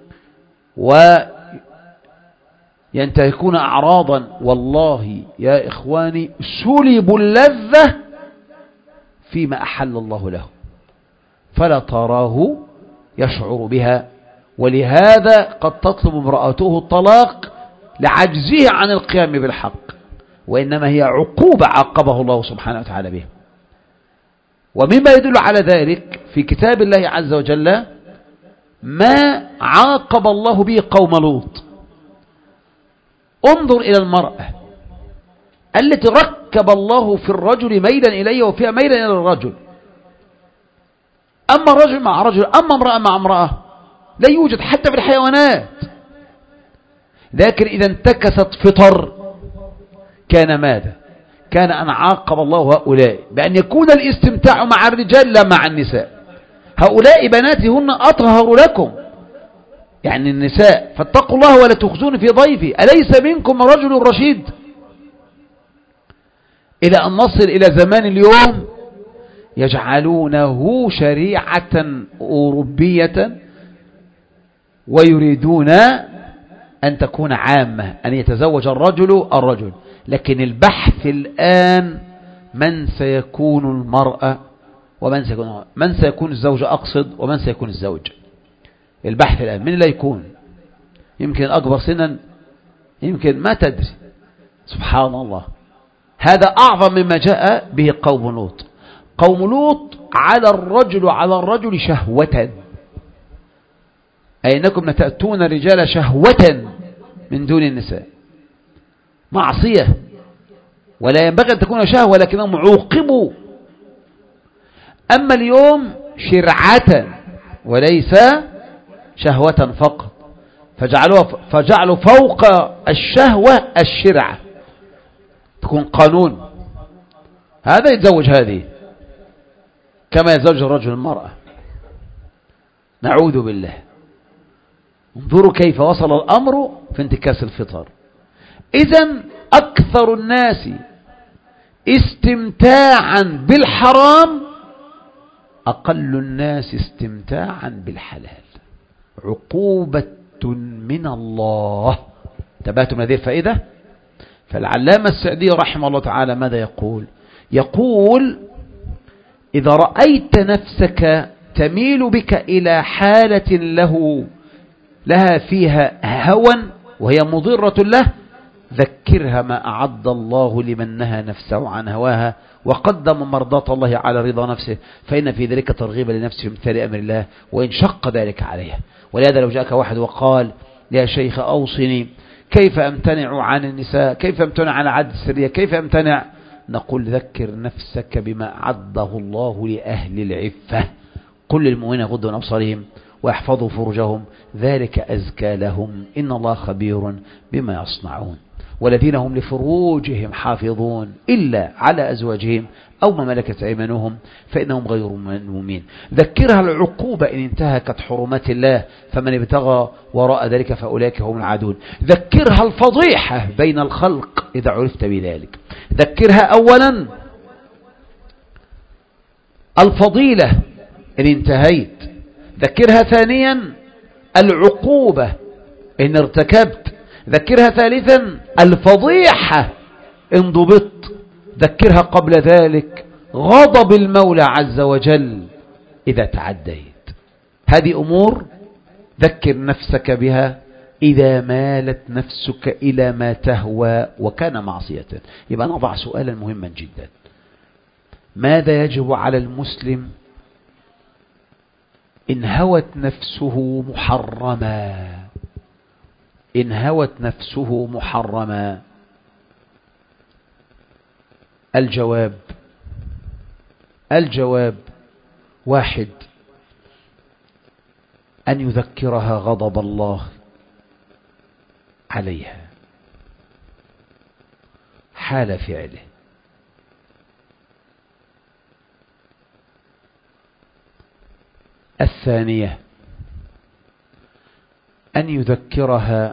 وينتهكون أعراضا، والله يا إخواني سلبوا اللذة فيما أحل الله له، فلا تراه يشعر بها. ولهذا قد تطلب امرأته الطلاق لعجزه عن القيام بالحق، وإنما هي عقوبة عاقبه الله سبحانه وتعالى بها. ومما يدل على ذلك في كتاب الله عز وجل ما عاقب الله به قوم لوط. انظر إلى المرأة التي ركب الله في الرجل ميلا إليه وفيها ميلا إلى الرجل. أما الرجل مع رجل، أما امرأة مع امرأة، لا يوجد حتى في الحيوانات. لكن إذا انتكست فطر كان ماذا؟ كان أن عاقب الله هؤلاء بأن يكون الاستمتاع مع الرجال لا مع النساء. هؤلاء بناتي هن أطهر لكم، يعني النساء، فاتقوا الله ولا تخزون في ضيفي أليس منكم رجل رشيد. إلى أن نصل إلى زمان اليوم يجعلونه شريعة أوروبية ويريدون أن تكون عامة، أن يتزوج الرجل. لكن البحث الآن من سيكون المرأة ومن سيكون الزوج، أقصد، ومن سيكون الزوج. البحث الآن من لا يكون، يمكن الأكبر سنا، يمكن ما تدري. سبحان الله، هذا أعظم مما جاء به قوم لوط. قوم لوط على الرجل شهوة، أي أنكم لتأتون الرجال شهوة من دون النساء، معصية، ولا ينبغي أن تكون شهوة، لكنهم عوقبوا. أما اليوم شرعة وليس شهوة فقط، فجعلوا فوق الشهوة الشرعة، تكون قانون، هذا يتزوج هذه كما يتزوج الرجل المرأة. نعوذ بالله. انظروا كيف وصل الأمر في انتكاس الفطر. إذن أكثر الناس استمتاعا بالحرام أقل الناس استمتاعا بالحلال، عقوبة من الله. انتبهتم هذه الفائدة؟ فالعلامة السعدي رحمه الله تعالى ماذا يقول إذا رأيت نفسك تميل بك إلى حالة لها فيها هوى وهي مضرة له، ذكرها ما أعد الله لمن نهى نفسه عن هواها وقدم مرضاة الله على رضا نفسه، فإن في ذلك ترغيبا لنفسه بامتثال أمر الله وإن شق ذلك عليها. ولهذا لو جاءك واحد وقال يا شيخ أوصني، كيف أمتنع عن النساء، كيف أمتنع عن عد السرية، كيف أمتنع، نقول ذكر نفسك بما عده الله لأهل العفة. قل للمؤمنين يغضوا من أبصارهم ويحفظوا فروجهم ذلك أزكى لهم إن الله خبير بما يصنعون. والذين هم لفروجهم حافظون إلا على أزواجهم أو ما ملكت أيمانهم فإنهم غير ملومين. ذكرها العقوبة إن انتهكت حرمات الله، فمن ابتغى وراء ذلك فأولئك هم العادون. ذكرها الفضيحة بين الخلق إذا عرفت بذلك. ذكرها أولا الفضيلة إن انتهيت. ذكرها ثانيا العقوبة إن ارتكبت. ذكرها ثالثا الفضيحة إن ضبطت. ذكرها قبل ذلك غضب المولى عز وجل إذا تعديت. هذه أمور ذكر نفسك بها إذا مالت نفسك إلى ما تهوى وكان معصية. يبقى نضع سؤالا مهما جدا: ماذا يجب على المسلم إن هوت نفسه محرما؟ إن هوت نفسه محرما. الجواب: واحد، أن يذكرها غضب الله عليها حال فعله. الثانية أن يذكرها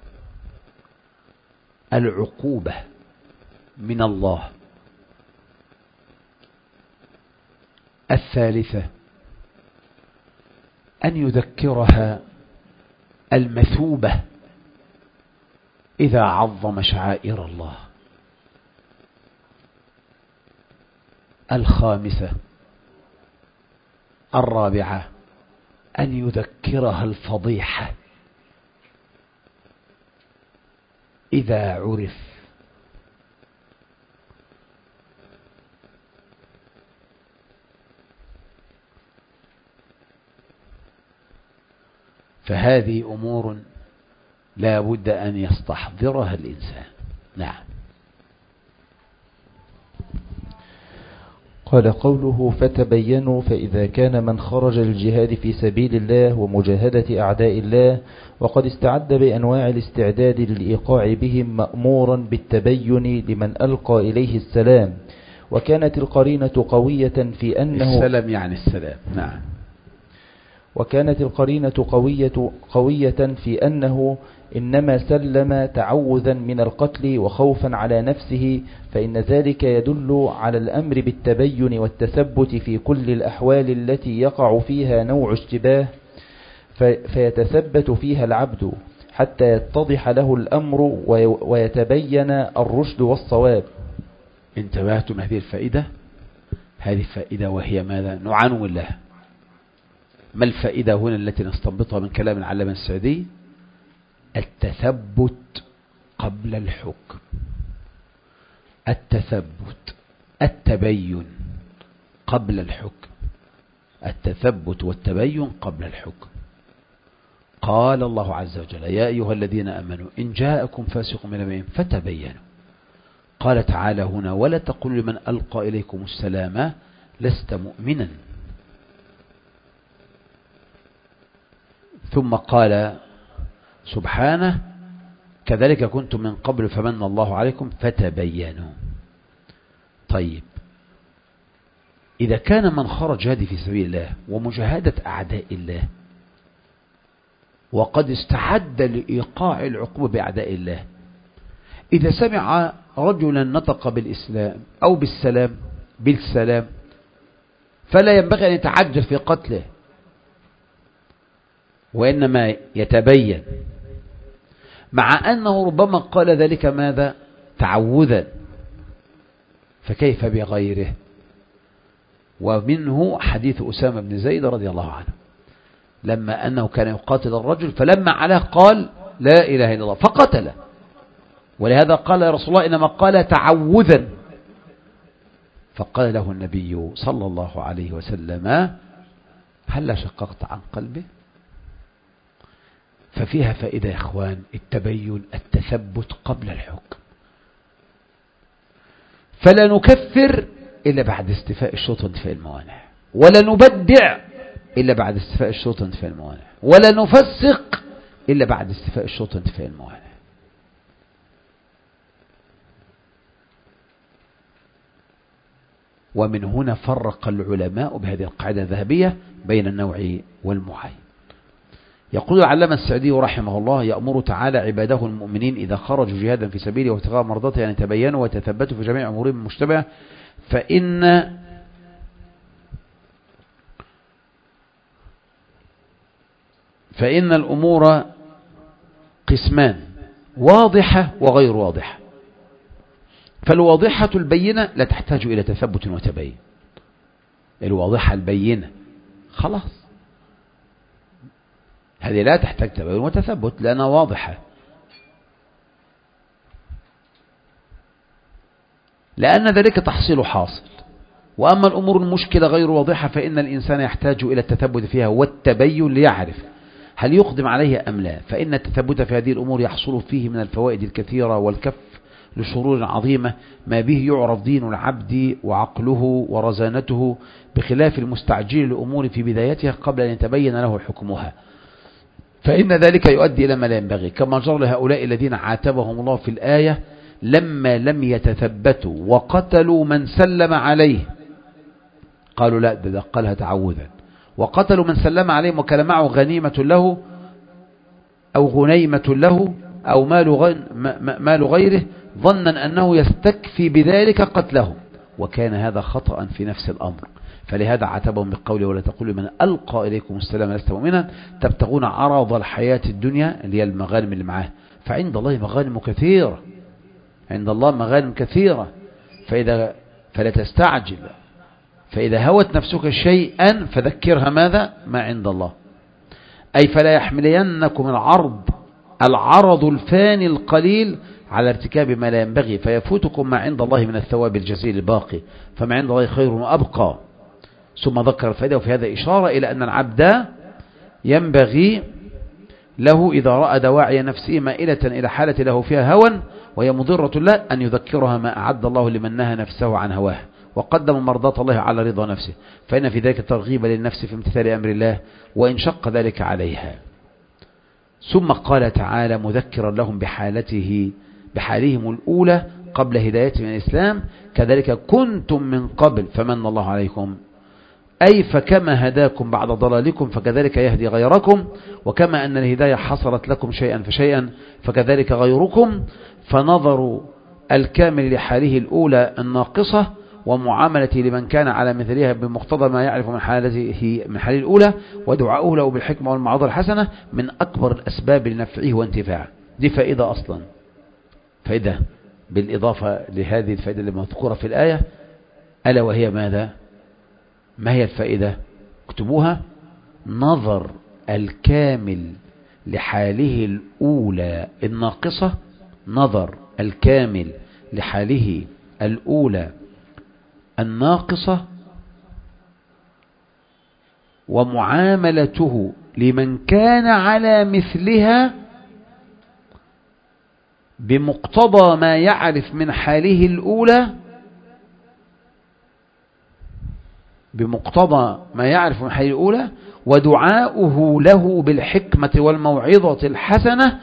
العقوبة من الله. الثالثة أن يذكرها المثوبة إذا عظم شعائر الله. الخامسة الرابعة أن يذكرها الفضيحة إذا عرف. فهذه أمور لا بد أن يستحضرها الإنسان. نعم. قال قوله فتبينوا: فإذا كان من خرج للجهاد في سبيل الله ومجاهدة أعداء الله وقد استعد بأنواع الاستعداد للإيقاع بهم مأمورا بالتبين لمن ألقى إليه السلام، وكانت القرينة قوية في أنه السلام يعني السلام. نعم. وكانت القرينة قوية في أنه إنما سلم تعوذا من القتل وخوفا على نفسه، فإن ذلك يدل على الأمر بالتبين والتثبت في كل الأحوال التي يقع فيها نوع اشتباه، فيتثبت فيها العبد حتى يتضح له الأمر ويتبين الرشد والصواب. انتبهتم هذه الفائدة؟ هذه الفائدة وهي ماذا؟ نعنون لها. ما الفائدة هنا التي نستنبطها من كلام العلامة السعدي؟ التثبت قبل الحكم. التثبت، التبين قبل الحكم. التثبت والتبين قبل الحكم. قال الله عز وجل: يا أيها الذين آمنوا إن جاءكم فاسق بنبأ فتبينوا. قال تعالى هنا: ولا تقولوا لمن ألقى إليكم السلام لست مؤمنا. ثم قال سبحانه: كذلك كنتم من قبل فمن الله عليكم فتبينوا. طيب، إذا كان من خرج جهاد في سبيل الله ومجاهدة أعداء الله وقد استعد لإيقاع العقوبة بأعداء الله، إذا سمع رجلا نطق بالإسلام أو بالسلام فلا ينبغي أن يتعجل في قتله، وإنما يتبين، مع أنه ربما قال ذلك ماذا؟ تعوذا. فكيف بغيره؟ ومنه حديث أسامة بن زيد رضي الله عنه لما أنه كان يقاتل الرجل فلما علاه قال لا إله إلا الله فقتله، ولهذا قال يا رسول الله إنما قال تعوذا، فقال له النبي صلى الله عليه وسلم: هل شققت عن قلبه؟ ففيها فائدة يا إخوان: التبين، التثبت قبل الحكم. فلا نكفر إلا بعد استيفاء الشروط وانتفاء الموانع، ولا نبدع إلا بعد استيفاء الشروط وانتفاء الموانع، ولا نفسق إلا بعد استيفاء الشروط وانتفاء الموانع. ومن هنا فرق العلماء بهذه القاعدة الذهبية بين النوع والمعين. يقول العلامة السعدي رحمه الله: يأمر تعالى عباده المؤمنين إذا خرجوا جهادا في سبيله وابتغاء مرضاته أن يتبينوا ويتثبتوا في جميع أمورهم المشتبهة، فإن الأمور قسمان: واضحة وغير واضحة. فالواضحة البينة لا تحتاج إلى تثبت وتبين. الواضحة البينة خلاص، هذه لا تحتاج تبين وتثبت لأنها واضحة، لأن ذلك تحصيل حاصل. وأما الأمور المشكلة غير واضحة فإن الإنسان يحتاج إلى التثبت فيها والتبين ليعرف هل يقدم عليها أم لا، فإن التثبت في هذه الأمور يحصل فيه من الفوائد الكثيرة والكف لشرور عظيمة ما به يعرف دين العبد وعقله ورزانته، بخلاف المستعجل لأمور في بدايتها قبل أن يتبين له حكمها، فإن ذلك يؤدي إلى ما لا ينبغي، كما جرى لهؤلاء الذين عاتبهم الله في الآية لما لم يتثبتوا وقتلوا من سلم عليه. قالوا لا، ده قالها تعوذا. وقتلوا من سلم عليهم وكان معه غنيمة له أو غنيمة له أو مال غيره ظنا أنه يستكفي بذلك قتله، وكان هذا خطأ في نفس الأمر. فلهذا عاتبهم بقوله: ولا تقولوا من ألقى إليكم السلام لست مؤمنا تبتغون عرض الحياة الدنيا، اللي هي المغانم اللي معاه، فعند الله مغانم كثيرة، عند الله مغانم كثيرة، فلا تستعجل، فإذا هوت نفسك شيئا فذكرها ماذا؟ ما عند الله. أي فلا يحملينكم العرض الفاني القليل على ارتكاب ما لا ينبغي فيفوتكم ما عند الله من الثواب الجزيل الباقي، فما عند الله خير وأبقى. ثم ذكر الفائدة، وفي هذا إشارة إلى أن العبد ينبغي له إذا رأى دواعي نفسه مائلة إلى حالة له فيها هوى وهي مضرة له أن يذكرها ما أعد الله لمن نهى نفسه عن هواه وقدم مرضات الله على رضا نفسه، فإن في ذلك ترغيب للنفس في امتثال أمر الله وإن شق ذلك عليها. ثم قال تعالى مذكرا لهم بحالهم الأولى قبل هدايتهم من الإسلام: كذلك كنتم من قبل فمن الله عليكم، أي فكما هداكم بعد ضلالكم فكذلك يهدي غيركم، وكما أن الهداية حصلت لكم شيئا فشيئا فكذلك غيركم. فنظر الكامل لحاله الأولى الناقصة ومعاملته لمن كان على مثلها بمقتضى ما يعرف من حاله الأولى ودعاؤه له بالحكمة والموعظة الحسنة من أكبر الأسباب لنفعه وانتفاعه. دي فائدة أصلا، فائدة بالإضافة لهذه الفائدة اللي مذكورة في الآية، ألا وهي ماذا؟ ما هي الفائدة؟ اكتبوها: نظر الكامل لحاله الأولى الناقصة، نظر الكامل لحاله الأولى الناقصة ومعاملته لمن كان على مثلها بمقتضى ما يعرف من حاله الأولى، بمقتضى ما يعرف من حاله الأولى، ودعاؤه له بالحكمة والموعظة الحسنة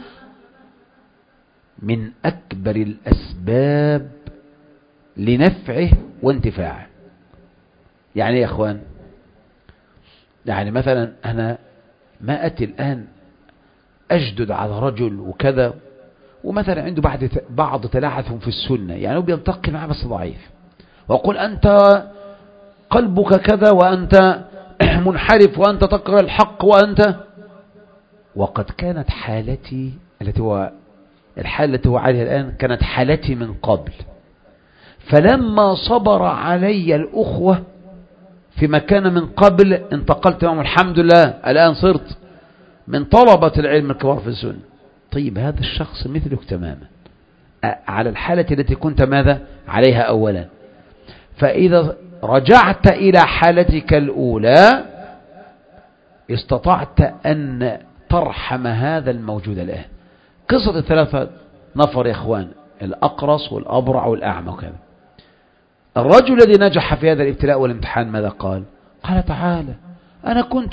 من أكبر الأسباب لنفعه وانتفاعه. يعني يا أخوان، يعني مثلا أنا ما أتي الآن أجدد على رجل وكذا، ومثلا عنده بعض تلاعث في السنة، يعني هو بينتقي معه بس ضعيف، وأقول أنت قلبك كذا وأنت منحرف وأنت تقرأ الحق وقد كانت حالتي الحالة التي هو عليها الآن كانت حالتي من قبل، فلما صبر علي الأخوة في مكان من قبل انتقلت معهم الحمد لله، الآن صرت من طلبة العلم الكبار في السنة. طيب هذا الشخص مثلك تماما على الحالة التي كنت ماذا عليها أولا، فإذا رجعت إلى حالتك الأولى استطعت أن ترحم هذا الموجود الآن. قصة الثلاثة نفر يا إخوان، الأقرص والأبرع والأعمى وكذا. الرجل الذي نجح في هذا الابتلاء والامتحان ماذا قال؟ قال تعالى أنا كنت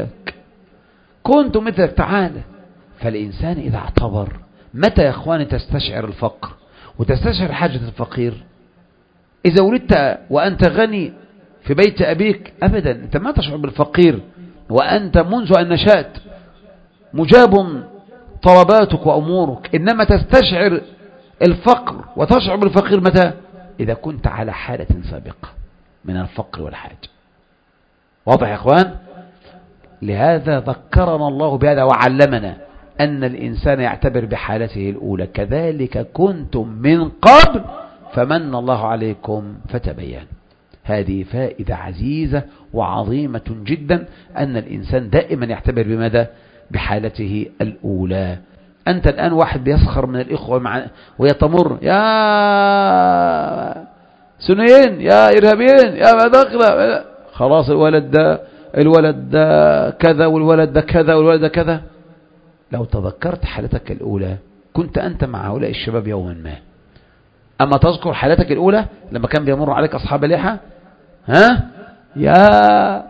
مثلك تعالى. فالإنسان إذا اعتبر، متى يا إخواني تستشعر الفقر وتستشعر حاجة الفقير؟ إذا ولدت وأنت غني في بيت أبيك أبدا أنت ما تشعر بالفقير، وأنت منذ أن نشأت مجاب طلباتك وأمورك، إنما تستشعر الفقر وتشعر بالفقير متى؟ إذا كنت على حالة سابقة من الفقر والحاجة. واضح يا أخوان؟ لهذا ذكرنا الله بهذا وعلمنا أن الإنسان يعتبر بحالته الأولى كذلك كنتم من قبل فمن الله عليكم فتبين. هذه فائدة عزيزة وعظيمة جدا، أن الإنسان دائما يعتبر بماذا؟ بحالته الأولى. أنت الآن واحد بيسخر من الإخوة ويتمر يا سنين يا إرهابيين يا مداخلة، خلاص الولد ده كذا والولد ده كذا والولد ده كذا. لو تذكرت حالتك الأولى كنت أنت مع هؤلاء الشباب يوما ما. أما تذكر حالتك الأولى لما كان بيمر عليك أصحاب اللحى يا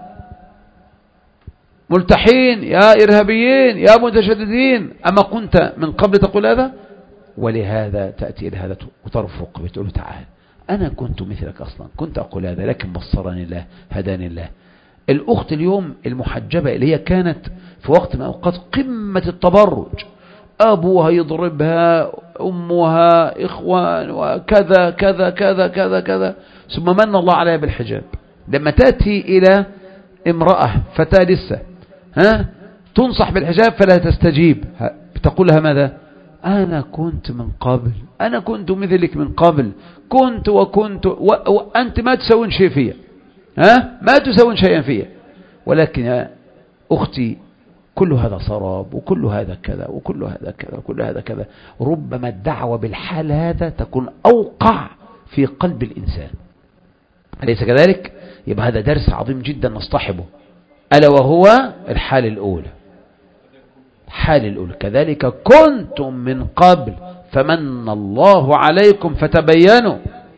ملتحين يا إرهابيين يا متشددين، أما كنت من قبل تقول هذا؟ ولهذا تأتي إلى هذا وترفق بتقول تعال أنا كنت مثلك أصلا، كنت أقول هذا لكن بصرني الله هداني الله. الأخت اليوم المحجبة اللي هي كانت في وقت من أوقات قمة التبرج، أبوها يضربها أمها إخوان وكذا كذا كذا كذا كذا، ثم من الله عليها بالحجاب. لما تأتي إلى امرأة فتاة لسه تنصح بالحجاب فلا تستجيب، تقول لها ماذا؟ أنا كنت من قبل، أنا كنت مثلك من قبل، كنت وكنت وأنت ما تسوين شيء فيها، ما تسوين شيئا فيها. ولكن يا أختي كل هذا سراب وكل هذا كذا وكل هذا كذا وكل هذا كذا. ربما الدعوة بالحال هذا تكون أوقع في قلب الإنسان، أليس كذلك؟ يبقى هذا درس عظيم جدا نصطحبه، ألا وهو الحال الأولى. الحال الأولى كذلك كنتم من قبل فمن الله عليكم فتبينوا.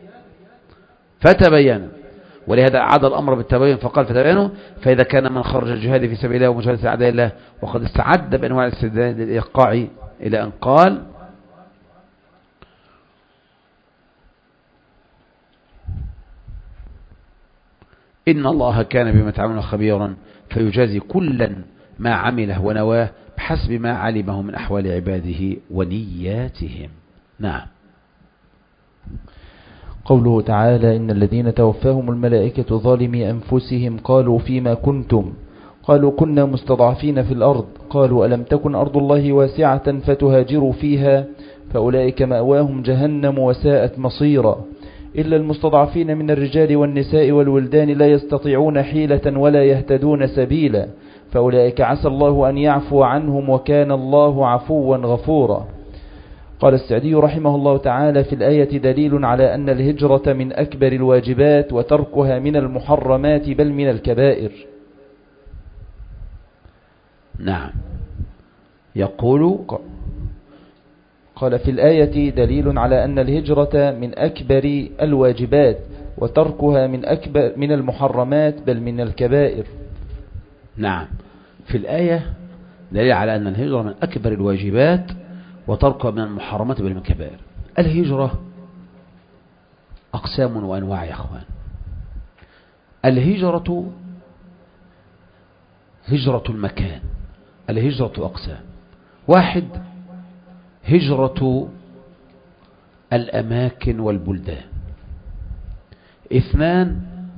ولهذا أعاد الأمر بالتبين فقال فتبينوا، فإذا كان من خرج الجهاد في سبيل الله ومجاهدة أعداء الله وقد استعد بأنواع الاستعداد للإيقاع، إلى أن قال إن الله كان بما تعملون خبيرا فيجازي كلا ما عمله ونواه بحسب ما علمه من أحوال عباده ونياتهم. نعم. قوله تعالى إن الذين توفاهم الملائكة ظالمي أنفسهم قالوا فيما كنتم؟ قالوا كنا مستضعفين في الأرض. قالوا ألم تكن أرض الله واسعة فتهاجروا فيها فأولئك مأواهم جهنم وساءت مصيرا إلا المستضعفين من الرجال والنساء والولدان لا يستطيعون حيلة ولا يهتدون سبيلا فأولئك عسى الله أن يعفو عنهم وكان الله عفوا غفورا. قال السعدي رحمه الله تعالى في الآية دليل على أن الهجرة من أكبر الواجبات وتركها من المحرمات بل من الكبائر. نعم. يقول قال في الآية دليل على أن الهجرة من أكبر الواجبات وتركها من المحرمات بل من الكبائر. نعم. في الآية دليل على أن الهجرة من أكبر الواجبات وتركها من المحرمات بل من الكبائر. الهجرة أقسام وأنواع يا أخوان. الهجرة هجرة المكان، الهجرة أقسام. واحد هجرة الأماكن والبلدان. اثنان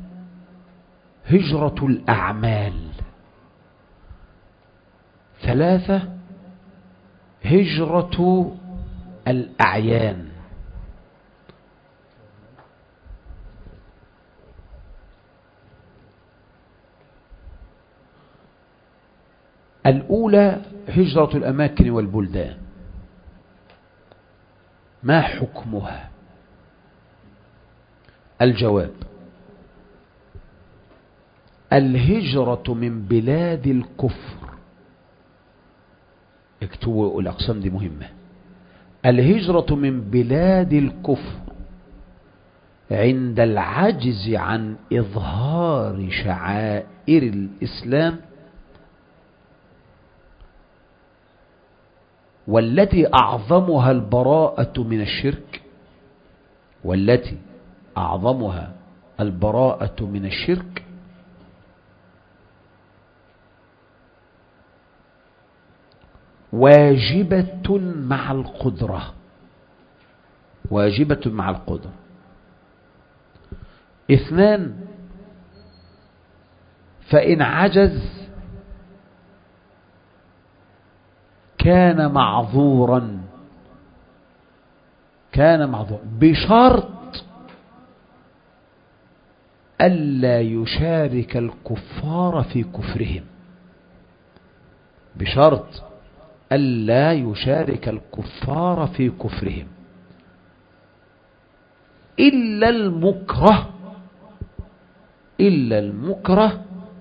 هجرة الأعمال. ثلاثة هجرة الأعيان. الأولى هجرة الأماكن والبلدان، ما حكمها؟ الجواب: الهجرة من بلاد الكفر. اكتبوا الأقسام دي مهمة. الهجرة من بلاد الكفر عند العجز عن إظهار شعائر الإسلام، والتي أعظمها البراءة من الشرك، والتي أعظمها البراءة من الشرك، واجبة مع القدرة، واجبة مع القدرة. 2 فإن عجز كان معذورا، بشرط ألا يشارك الكفار في كفرهم، بشرط ألا يشارك الكفار في كفرهم، إلا المكره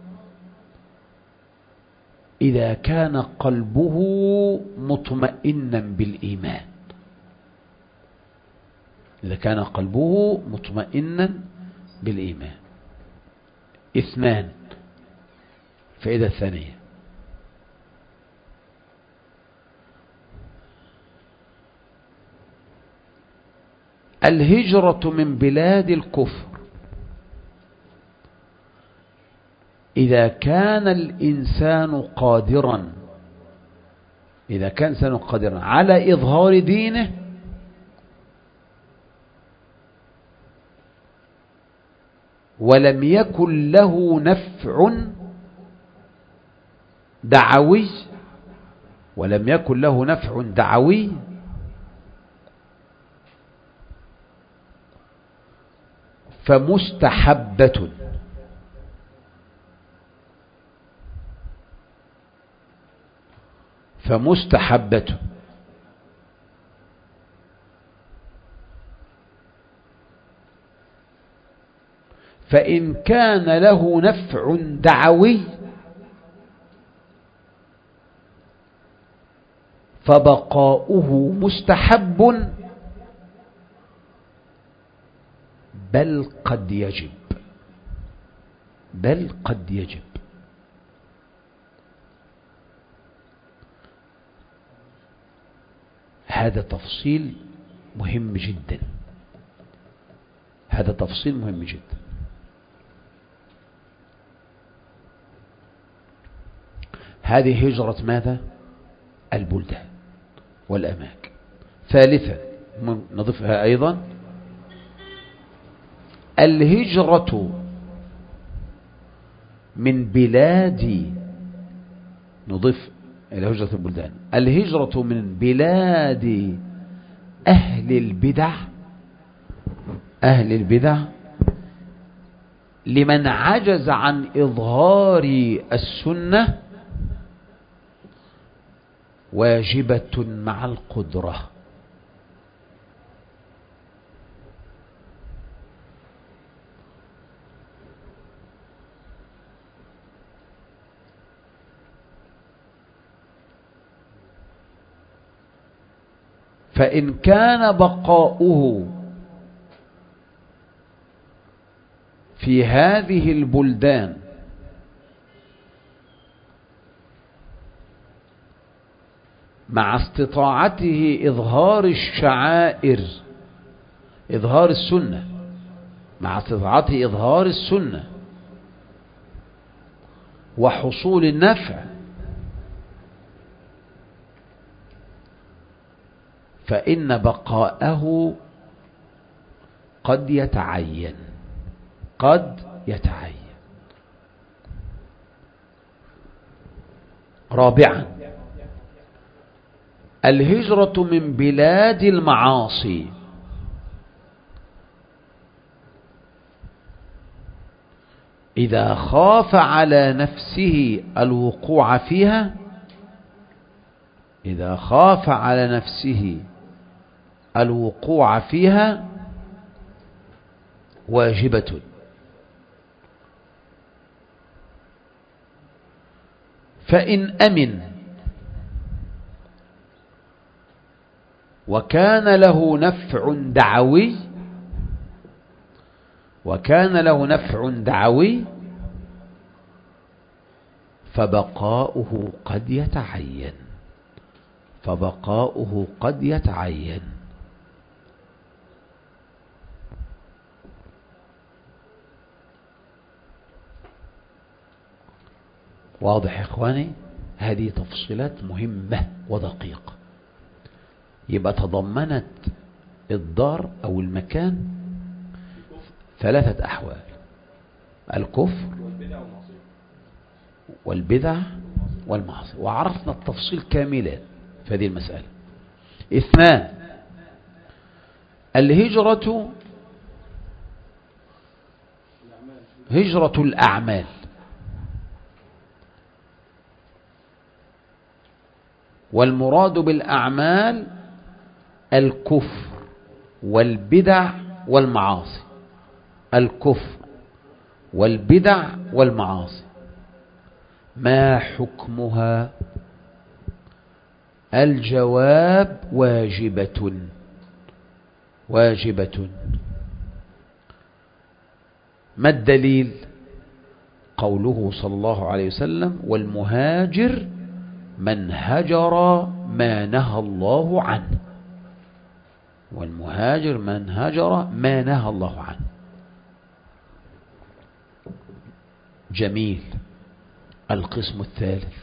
إذا كان قلبه مطمئنا بالإيمان، إذا كان قلبه مطمئنا بالإيمان. 2 فائدة ثانية: الهجرة من بلاد الكفر إذا كان الإنسان قادرا على إظهار دينه ولم يكن له نفع دعوي، فمستحبة، فإن كان له نفع دعوي فبقاؤه مستحب، بل قد يجب. هذا تفصيل مهم جدا، هذه هجرة ماذا؟ البلدان والأماكن. 3 نضيفها أيضا: الهجرة من بلاد، نضيف إلى هجرة البلدان الهجرة من بلاد أهل البدع لمن عجز عن إظهار السنة واجبة مع القدرة. فإن كان بقاؤه في هذه البلدان مع استطاعته إظهار الشعائر، إظهار السنة وحصول النفع، فإن بقاءه قد يتعين. 4 الهجرة من بلاد المعاصي إذا خاف على نفسه الوقوع فيها واجبة. فإن أمن وكان له نفع فبقاؤه قد يتعين. واضح يا إخواني؟ هذه تفصيلات مهمة ودقيقة. يبقى تضمنت الدار أو المكان 3 أحوال: الكفر والبدع والمعصية، وعرفنا التفصيل كاملا في هذه المسألة. 2: الهجرة، هجرة الأعمال، والمراد بالأعمال الكفر والبدع والمعاصي. الكفر والبدع والمعاصي. ما حكمها؟ الجواب: واجبة. واجبة. ما الدليل؟ قوله صلى الله عليه وسلم: والمهاجر من هجر ما نهى الله عنه. والمهاجر من هجر ما نهى الله عنه. جميل. القسم الثالث: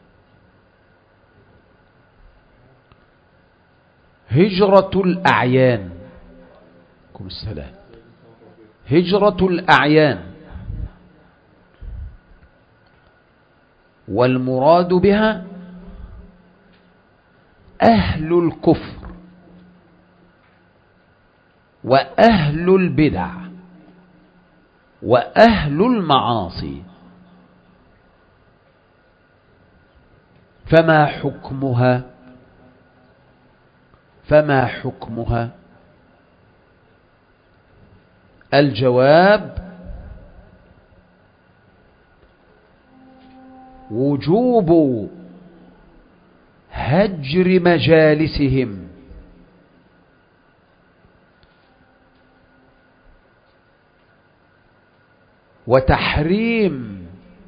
هجرة الأعيان. عليكم السلام. هجرة الأعيان، والمراد بها أهل الكفر وأهل البدع وأهل المعاصي. فما حكمها؟ فما حكمها؟ الجواب: وجوب هجر مجالسهم وتحريم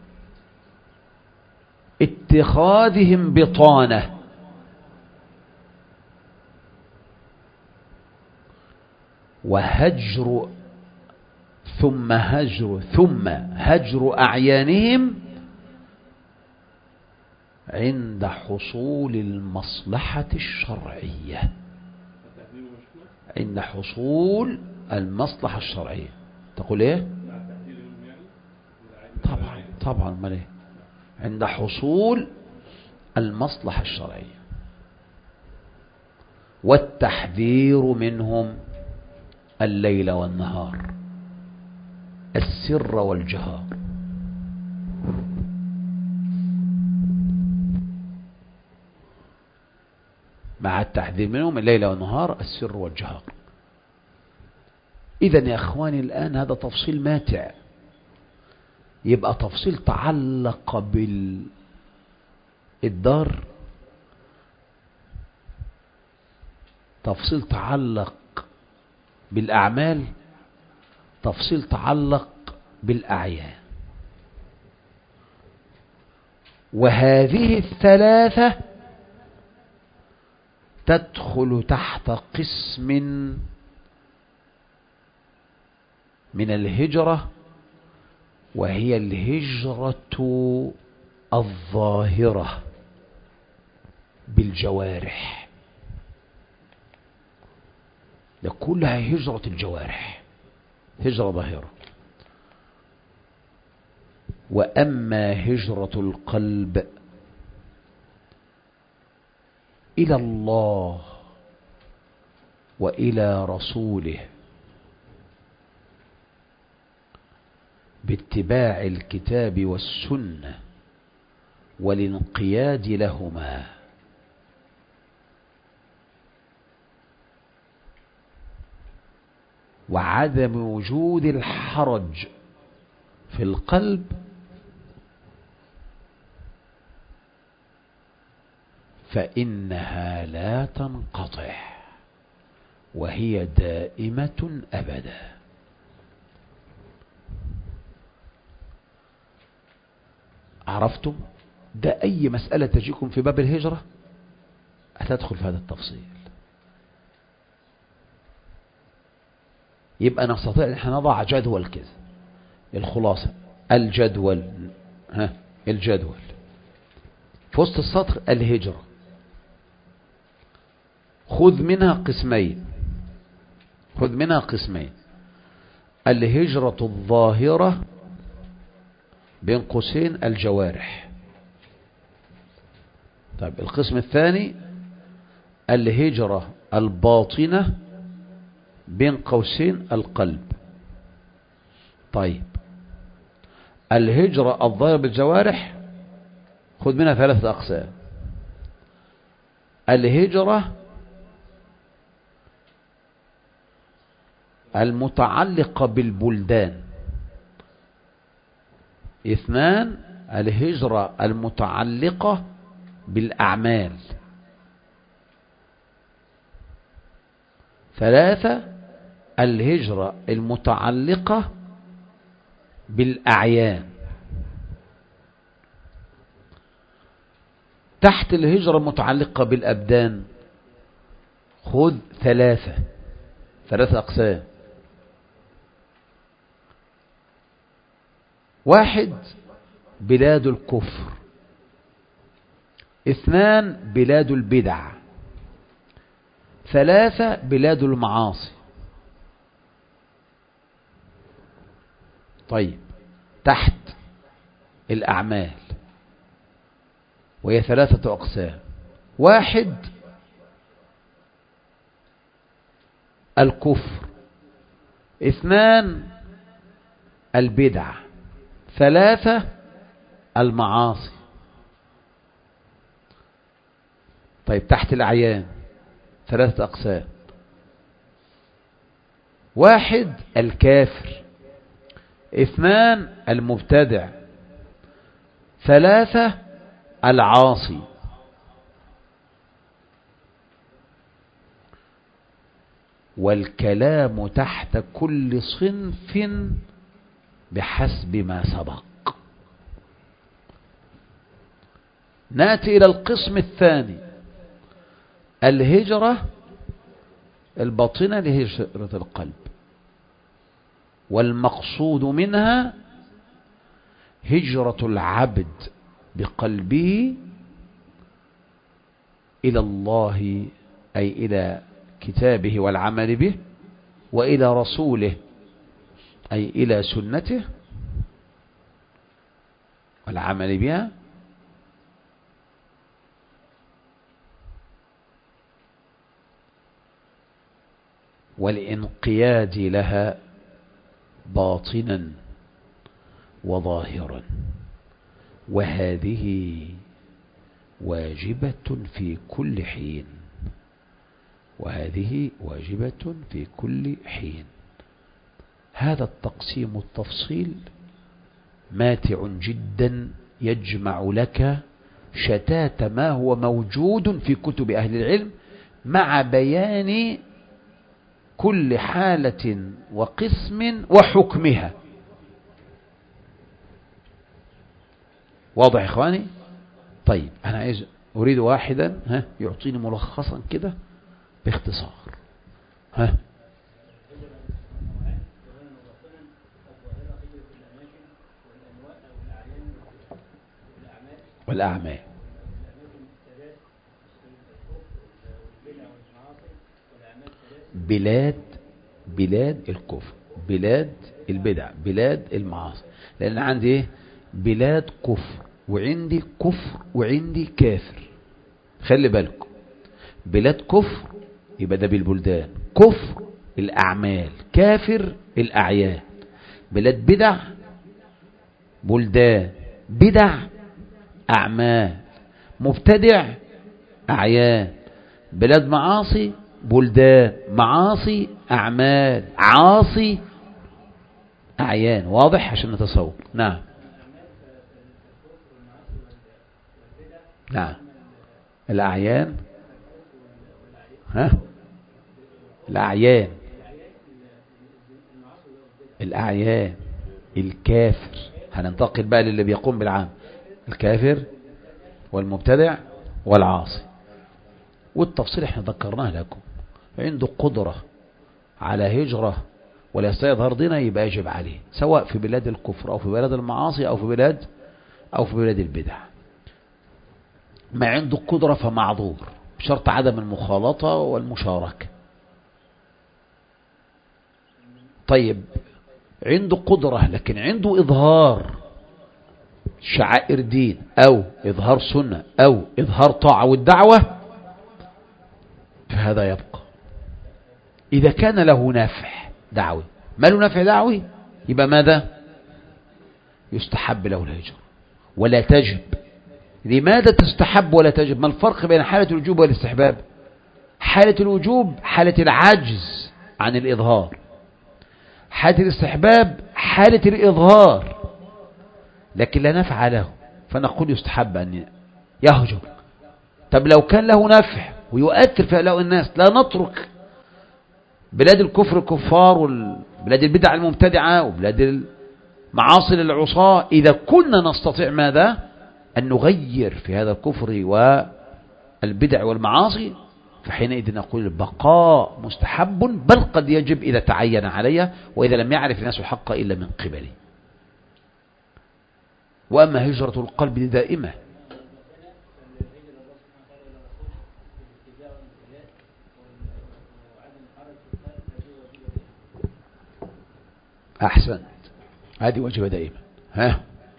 اتخاذهم بطانة، وهجر ثم هجر أعيانهم عند حصول المصلحة الشرعية. عند حصول المصلحة الشرعية. تقول ايه؟ طبعا ما ليه؟ عند حصول المصلحة الشرعية، والتحذير منهم الليل والنهار، السر والجهار. مع التحذير منهم الليل والنهار، السر والجهار. إذن يا أخواني الآن هذا تفصيل ماتع. يبقى تفصيل تعلق بالدار، تفصيل تعلق بالأعمال، تفصيل تعلق بالأعيان. وهذه الثلاثة تدخل تحت قسم من الهجرة، وهي الهجرة الظاهرة بالجوارح. كلها هجرة الجوارح، هجرة ظاهرة. وأما هجرة القلب إلى الله وإلى رسوله باتباع الكتاب والسنة والانقياد لهما، وعدم وجود الحرج في القلب، فإنها لا تنقطع وهي دائمة أبدا. عرفتم؟ ده أي مسألة تجيكم في باب الهجرة هتدخل في هذا التفصيل. يبقى نستطيع أن احنا نضع جدول كذا. الخلاصة: الجدول الجدول في وسط السطر الهجرة، خذ منها قسمين، خذ منها قسمين: الهجرة الظاهرة بين قوسين الجوارح. طيب القسم الثاني الهجرة الباطنة بين قوسين القلب. طيب الهجرة الظاهرة بالجوارح خذ منها 3 أقسام: الهجرة المتعلقة بالبلدان 2، الهجرة المتعلقة بالأعمال 3، الهجرة المتعلقة بالأعيان. تحت الهجرة المتعلقة بالأبدان خذ 3 أقسام: 1 بلاد الكفر، 2 بلاد البدع، 3 بلاد المعاصي. طيب تحت الأعمال وهي 3 أقسام: 1 الكفر، 2 البدع، 3 المعاصي. طيب تحت الأعيان 3 أقسام: 1 الكافر، 2 المبتدع، 3 العاصي. والكلام تحت كل صنف بحسب ما سبق. نأتي إلى القسم الثاني: الهجرة الباطنة لهجرة القلب، والمقصود منها هجرة العبد بقلبه إلى الله، أي إلى كتابه والعمل به، وإلى رسوله أي إلى سنته والعمل بها، والانقياد لها باطنا وظاهرا. وهذه واجبة في كل حين، وهذه واجبة في كل حين. هذا التقسيم التفصيل ماتع جدا، يجمع لك شتات ما هو موجود في كتب أهل العلم مع بيان كل حالة وقسم وحكمها. واضح يا إخواني؟ طيب أنا أريد واحدا يعطيني ملخصا كده باختصار. والأعمال بلاد الكفر، بلاد البدع، بلاد المعاصي. لأن عندي إيه؟ بلاد كفر، وعندي كفر، وعندي كافر. خلي بالكم، بلاد كفر يبقى ده بالبلدان، كفر الأعمال، كافر الأعيان. بلاد بدع بلدان، بدع أعمال، مبتدع أعيان. بلاد معاصي بلدان، معاصي أعمال، عاصي أعيان. واضح عشان نتصور؟ نعم نعم. الأعيان الأعيان، الأعيان الكافر. هننتقل بقى للي بيقوم بالعام: الكافر والمبتدع والعاصي. والتفصيل احنا ذكرناه لكم. عنده قدرة على هجرة ولا يستطيع إظهار دينه يبقى يجب عليه، سواء في بلاد الكفر أو في بلاد المعاصي أو في بلاد أو في بلاد البدع. ما عنده قدرة فمعذور بشرط عدم المخالطة والمشاركة. طيب عنده قدرة لكن عنده إظهار شعائر دين أو إظهار سنة أو إظهار طاعة والدعوة، فهذا يبقى. إذا كان له نافع دعوي، ما له نافع دعوي، يبقى ماذا؟ يستحب له الهجرة ولا تجب. لماذا تستحب ولا تجب؟ ما الفرق بين حالة الوجوب والاستحباب؟ حالة الوجوب حالة العجز عن الإظهار، حالة الاستحباب حالة الإظهار لكن لا نفع له، فنقول يستحب أن يهجر. طب لو كان له نفع ويؤثر في هؤلاء الناس، لا نترك بلاد الكفر الكفار وبلاد البدع المبتدعة وبلاد المعاصي للعصاة إذا كنا نستطيع ماذا؟ أن نغير في هذا الكفر والبدع والمعاصي، فحينئذ نقول البقاء مستحب، بل قد يجب إذا تعين عليه وإذا لم يعرف الناس الحق إلا من قبله. وأما هجرة القلب دائمة. أحسنت، هذه واجبة دائما. ها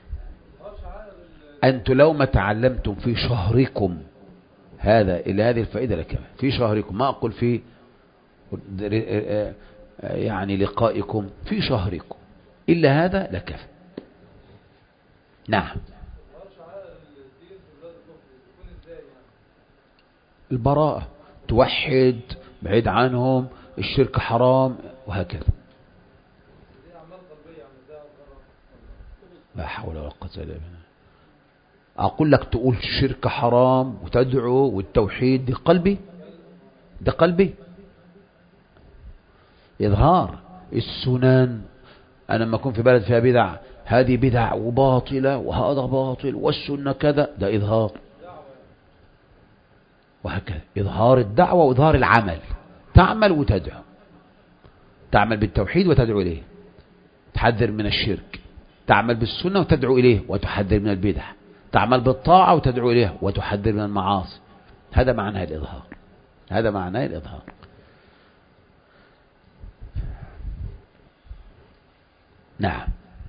أنتم لو ما تعلمتم في شهركم هذا إلى هذه الفائدة لك في شهركم، ما أقول في يعني لقائكم، في شهركم إلا هذا لكفى. نعم. البراءة، توحد، بعيد عنهم، الشرك حرام، وهكذا. لا حول ولا قوة إلا بالله. أقول لك تقول الشرك حرام وتدعو والتوحيد، دي قلبي، ده قلبي. إظهار السنن. أنا لما أكون في بلد فيها بدع، هذه بدع وباطلة وهذا باطل والسنة كذا، ده إظهار. وهكذا إظهار الدعوة وإظهار العمل، تعمل وتدعو، تعمل بالتوحيد وتدعو إليه، تحذر من الشرك، تعمل بالسنة وتدعو إليه وتحذر من البدع، تعمل بالطاعة وتدعو إليه وتحذر من المعاصي. هذا معناه الإظهار، هذا معناه الإظهار. نعم.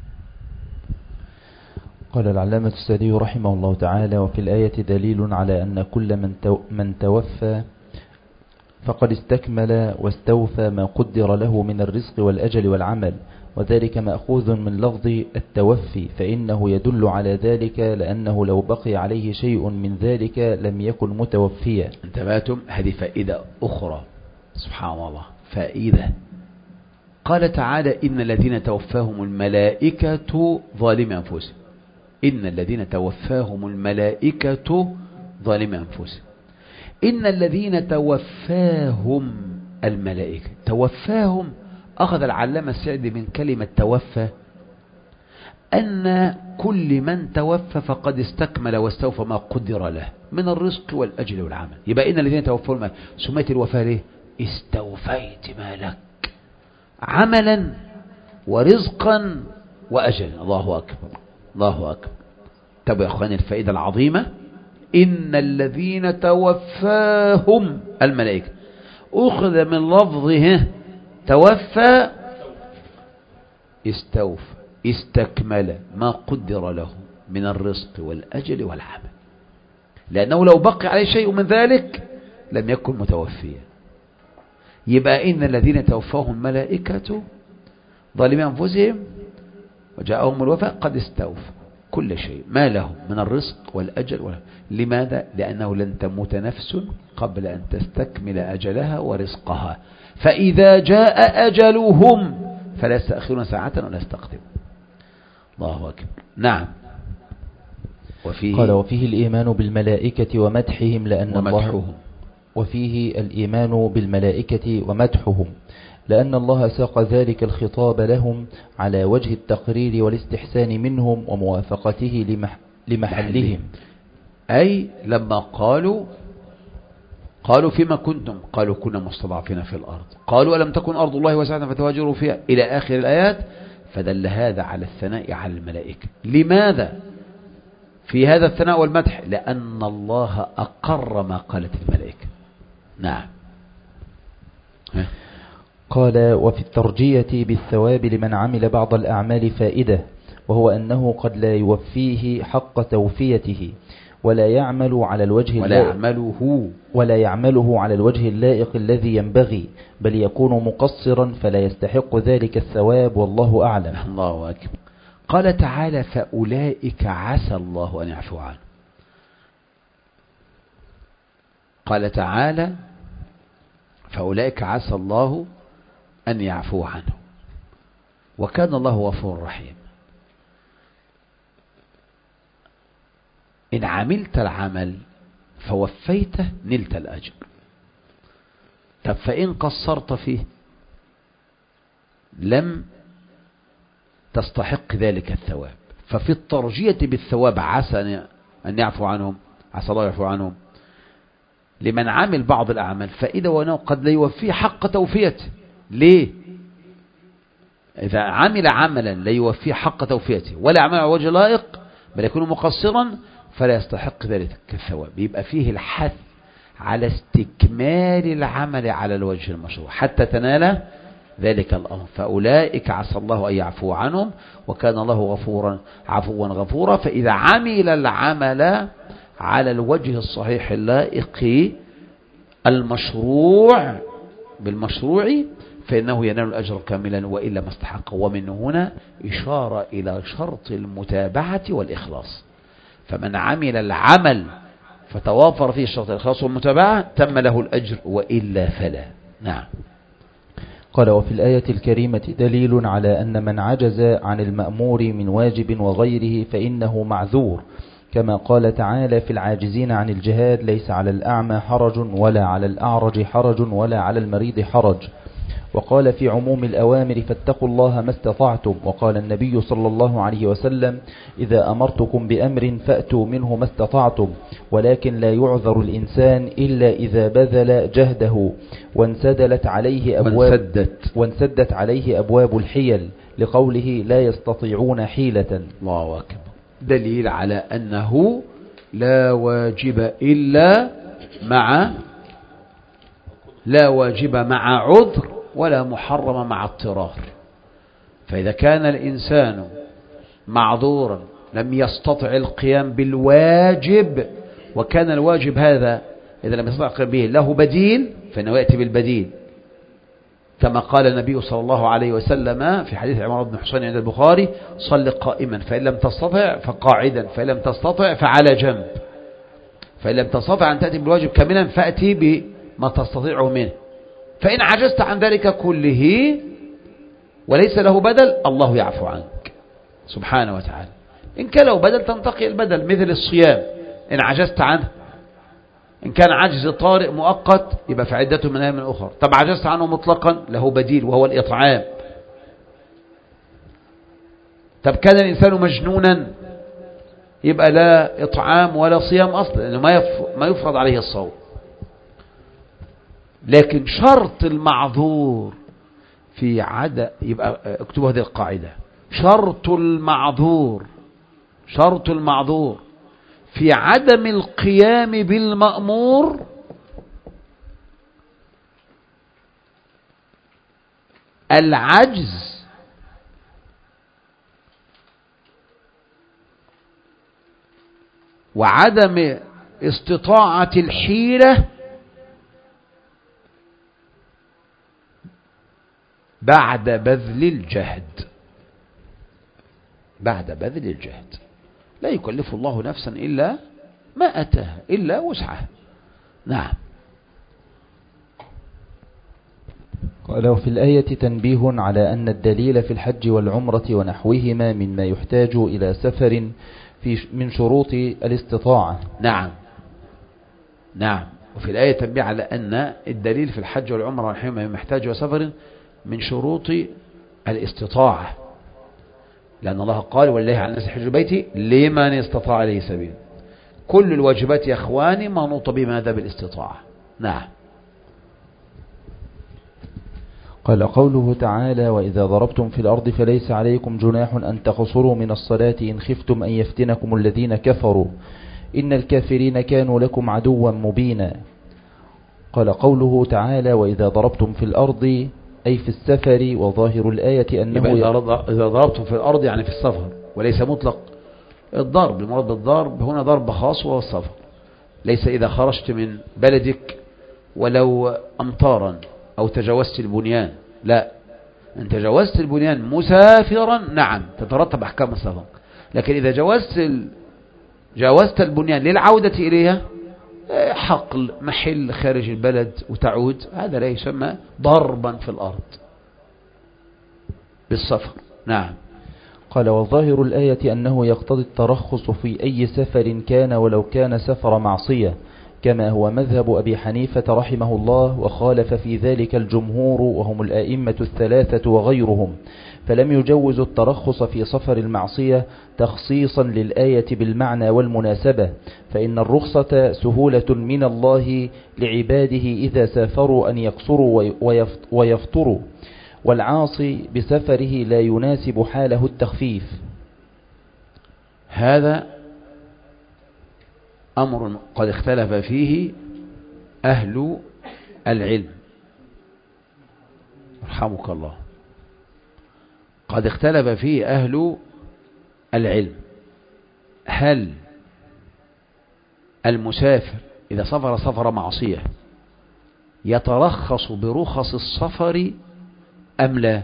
قال العلامة السعدي رحمه الله تعالى: وفي الآية دليل على أن كل من توفى فقد استكمل واستوفى ما قدر له من الرزق والأجل والعمل، وذلك مأخوذ من لفظ التوفي، فإنه يدل على ذلك، لأنه لو بقي عليه شيء من ذلك لم يكن متوفيا. انتبهتم؟ هذه فائدة أخرى، سبحان الله، فائدة. قال تعالى: إن الذين توفاهم الملائكة ظالمي أنفسهم. إن الذين توفاهم الملائكة ظالمي أنفسهم. إن الذين توفاهم الملائكة، توفاهم أخذ العلامة السعدي من كلمة توفى أن كل من توفى فقد استكمل واستوفى ما قدر له من الرزق والأجل والعمل. يبقى إن الذين توفوا الملائكة، سميت الوفاة ليه؟ استوفيت ما لك عملا ورزقا وأجلا. الله أكبر، الله أكبر. طب يا أخواني الفائدة العظيمة: إن الذين توفاهم الملائكة، أخذ من لفظه توفى، استوفى، استكمل ما قدر له من الرزق والأجل والعمل، لأنه لو بقي عليه شيء من ذلك لم يكن متوفيا. يبقى إن الذين توفاهم الملائكة ظالمي أنفسهم وجاءهم الوفاة قد استوفى كل شيء ما لهم من الرزق والأجل والعمل. لماذا؟ لأنه لن تموت نفس قبل أن تستكمل أجلها ورزقها، فإذا جاء أجلهم فلا يستأخرون ساعة ولا يستقدمون. الله أكبر. نعم. قال: وفيه الإيمان بالملائكة ومدحهم، لأن ومدحهم. وفيه الإيمان بالملائكة ومدحهم لأن الله ساق ذلك الخطاب لهم على وجه التقرير والاستحسان منهم وموافقته لمحلهم. أي لما قالوا فيما كنتم، قالوا كنا مستضعفين في الأرض، قالوا ألم تكن أرض الله واسعة فتهاجروا فيها، إلى آخر الآيات. فدل هذا على الثناء على الملائكة. لماذا؟ في هذا الثناء والمدح؟ لأن الله أقر ما قالت الملائكة. نعم. قال: وفي الترجية بالثواب لمن عمل بعض الأعمال فائدة، وهو أنه قد لا يوفيه حق توفيته ولا يعمله على الوجه اللائق الذي ينبغي، بل يكون مقصرا فلا يستحق ذلك الثواب، والله أعلم. الله أكبر. قال تعالى: فأولئك عسى الله أن يعفو عنه. قال تعالى: فأولئك عسى الله أن يعفو عنه، وكان الله غفورا رحيما. إن عملت العمل فوفيته نلت الأجر. طب فإن قصرت فيه لم تستحق ذلك الثواب. ففي الترجية بالثواب عسى أن يعفو عنهم، عسى الله يعفو عنهم، لمن عمل بعض الأعمال فإذا وأنه قد لا يوفيه حق توفيته. ليه؟ إذا عمل عملا لا يوفيه حق توفيته ولا عمل على وجه لائق بل يكون مقصرا فلا يستحق ذلك الثواب. يبقى فيه الحث على استكمال العمل على الوجه المشروع حتى تنال ذلك الأمر. فأولئك عسى الله أن يعفو عنهم، وكان الله عفوا غفورا. فإذا عمل العمل على الوجه الصحيح اللائق المشروع بالمشروع فإنه ينال الأجر كاملا وإلا ما استحق. ومن هنا إشارة إلى شرط المتابعة والإخلاص. فمن عمل العمل فتوافر فيه شرط الإخلاص والمتابعة تم له الأجر، وإلا فلا. نعم. قال: وفي الآية الكريمة دليل على أن من عجز عن المأمور من واجب وغيره فإنه معذور، كما قال تعالى في العاجزين عن الجهاد: ليس على الأعمى حرج ولا على الأعرج حرج ولا على المريض حرج. وقال في عموم الأوامر: فاتقوا الله ما استطعتم. وقال النبي صلى الله عليه وسلم: إذا أمرتكم بأمر فأتوا منه ما استطعتم، ولكن لا يعذر الإنسان إلا إذا بذل جهده وانسدت عليه أبواب الحيل، لقوله: لا يستطيعون حيلة. الله أكبر. دليل على أنه لا واجب مع عذر ولا محرم مع اضطرار. فإذا كان الإنسان معذورا لم يستطع القيام بالواجب، وكان الواجب هذا إذا لم يستطع القيام به له بديل فإنه يأتي بالبديل، كما قال النبي صلى الله عليه وسلم في حديث عمران بن حسين عند البخاري: صل قائما فإن لم تستطع فقاعدا فإن لم تستطع فعلى جنب، فإن لم تستطع أن تأتي بالواجب كاملا فأتي بما تستطيعه منه. فإن عجزت عن ذلك كله وليس له بدل الله يعفو عنك سبحانه وتعالى. إن كان له بدل تنتقي البدل، مثل الصيام إن عجزت عنه، إن كان عجز طارئ مؤقت يبقى فعدته من أيام أخرى. طب عجزت عنه مطلقا له بديل وهو الإطعام. طب كان الإنسان مجنونا يبقى لا إطعام ولا صيام أصلا، لأنه ما يفرض عليه الصوم. لكن شرط المعذور في عدم، يبقى اكتبوا هذه القاعدة: شرط المعذور في عدم القيام بالمأمور العجز وعدم استطاعة الحيلة بعد بذل الجهد. لا يكلف الله نفسا إلا ما أتاها إلا وسعها. نعم. قال: وفي الآية تنبيه على أن الدليل في الحج والعمرة ونحوهما مما يحتاج إلى سفر من شروط الاستطاعة. نعم. وفي الآية تنبيه على أن الدليل في الحج والعمرة ونحوهما مما يحتاج إلى سفر من شروط الاستطاعة، لأن الله قال: ولله على الناس حج بيتي لمن استطاع إليه سبيلا. كل الواجبات يا أخواني منوطة بماذا؟ بالاستطاعة. نعم. قال قوله تعالى وإذا ضربتم في الأرض فليس عليكم جناح أن تقصروا من الصلاة إن خفتم أن يفتنكم الذين كفروا إن الكافرين كانوا لكم عدوا مبينا. قال قوله تعالى وإذا ضربتم في الأرض أي في السفر، وظاهر الآية أنه إذا ضربتم في الأرض يعني في السفر، وليس مطلق الضرب. المراد بالضرب هنا ضرب خاص وهو السفر، ليس إذا خرجت من بلدك ولو أمطارا أو تجاوزت البنيان، لا، أن تجاوزت البنيان مسافرا نعم تترتب أحكام السفر، لكن إذا جاوزت البنيان للعودة إليها، حقل محل خارج البلد وتعود، هذا لا يسمى ضربا في الأرض بالسفر. نعم. قال وظاهر الآية أنه يقتضي الترخص في أي سفر كان ولو كان سفر معصية، كما هو مذهب أبي حنيفة رحمه الله، وخالف في ذلك الجمهور وهم الآئمة الثلاثة وغيرهم، فلم يجوزوا الترخص في سفر المعصية تخصيصا للآية بالمعنى والمناسبة، فإن الرخصة سهولة من الله لعباده إذا سافروا أن يقصروا ويفطروا، والعاصي بسفره لا يناسب حاله التخفيف. هذا أمر قد اختلف فيه أهل العلم رحمك الله، قد اختلف فيه أهل العلم، هل المسافر إذا سفر معصية يترخص برخص السفر أم لا؟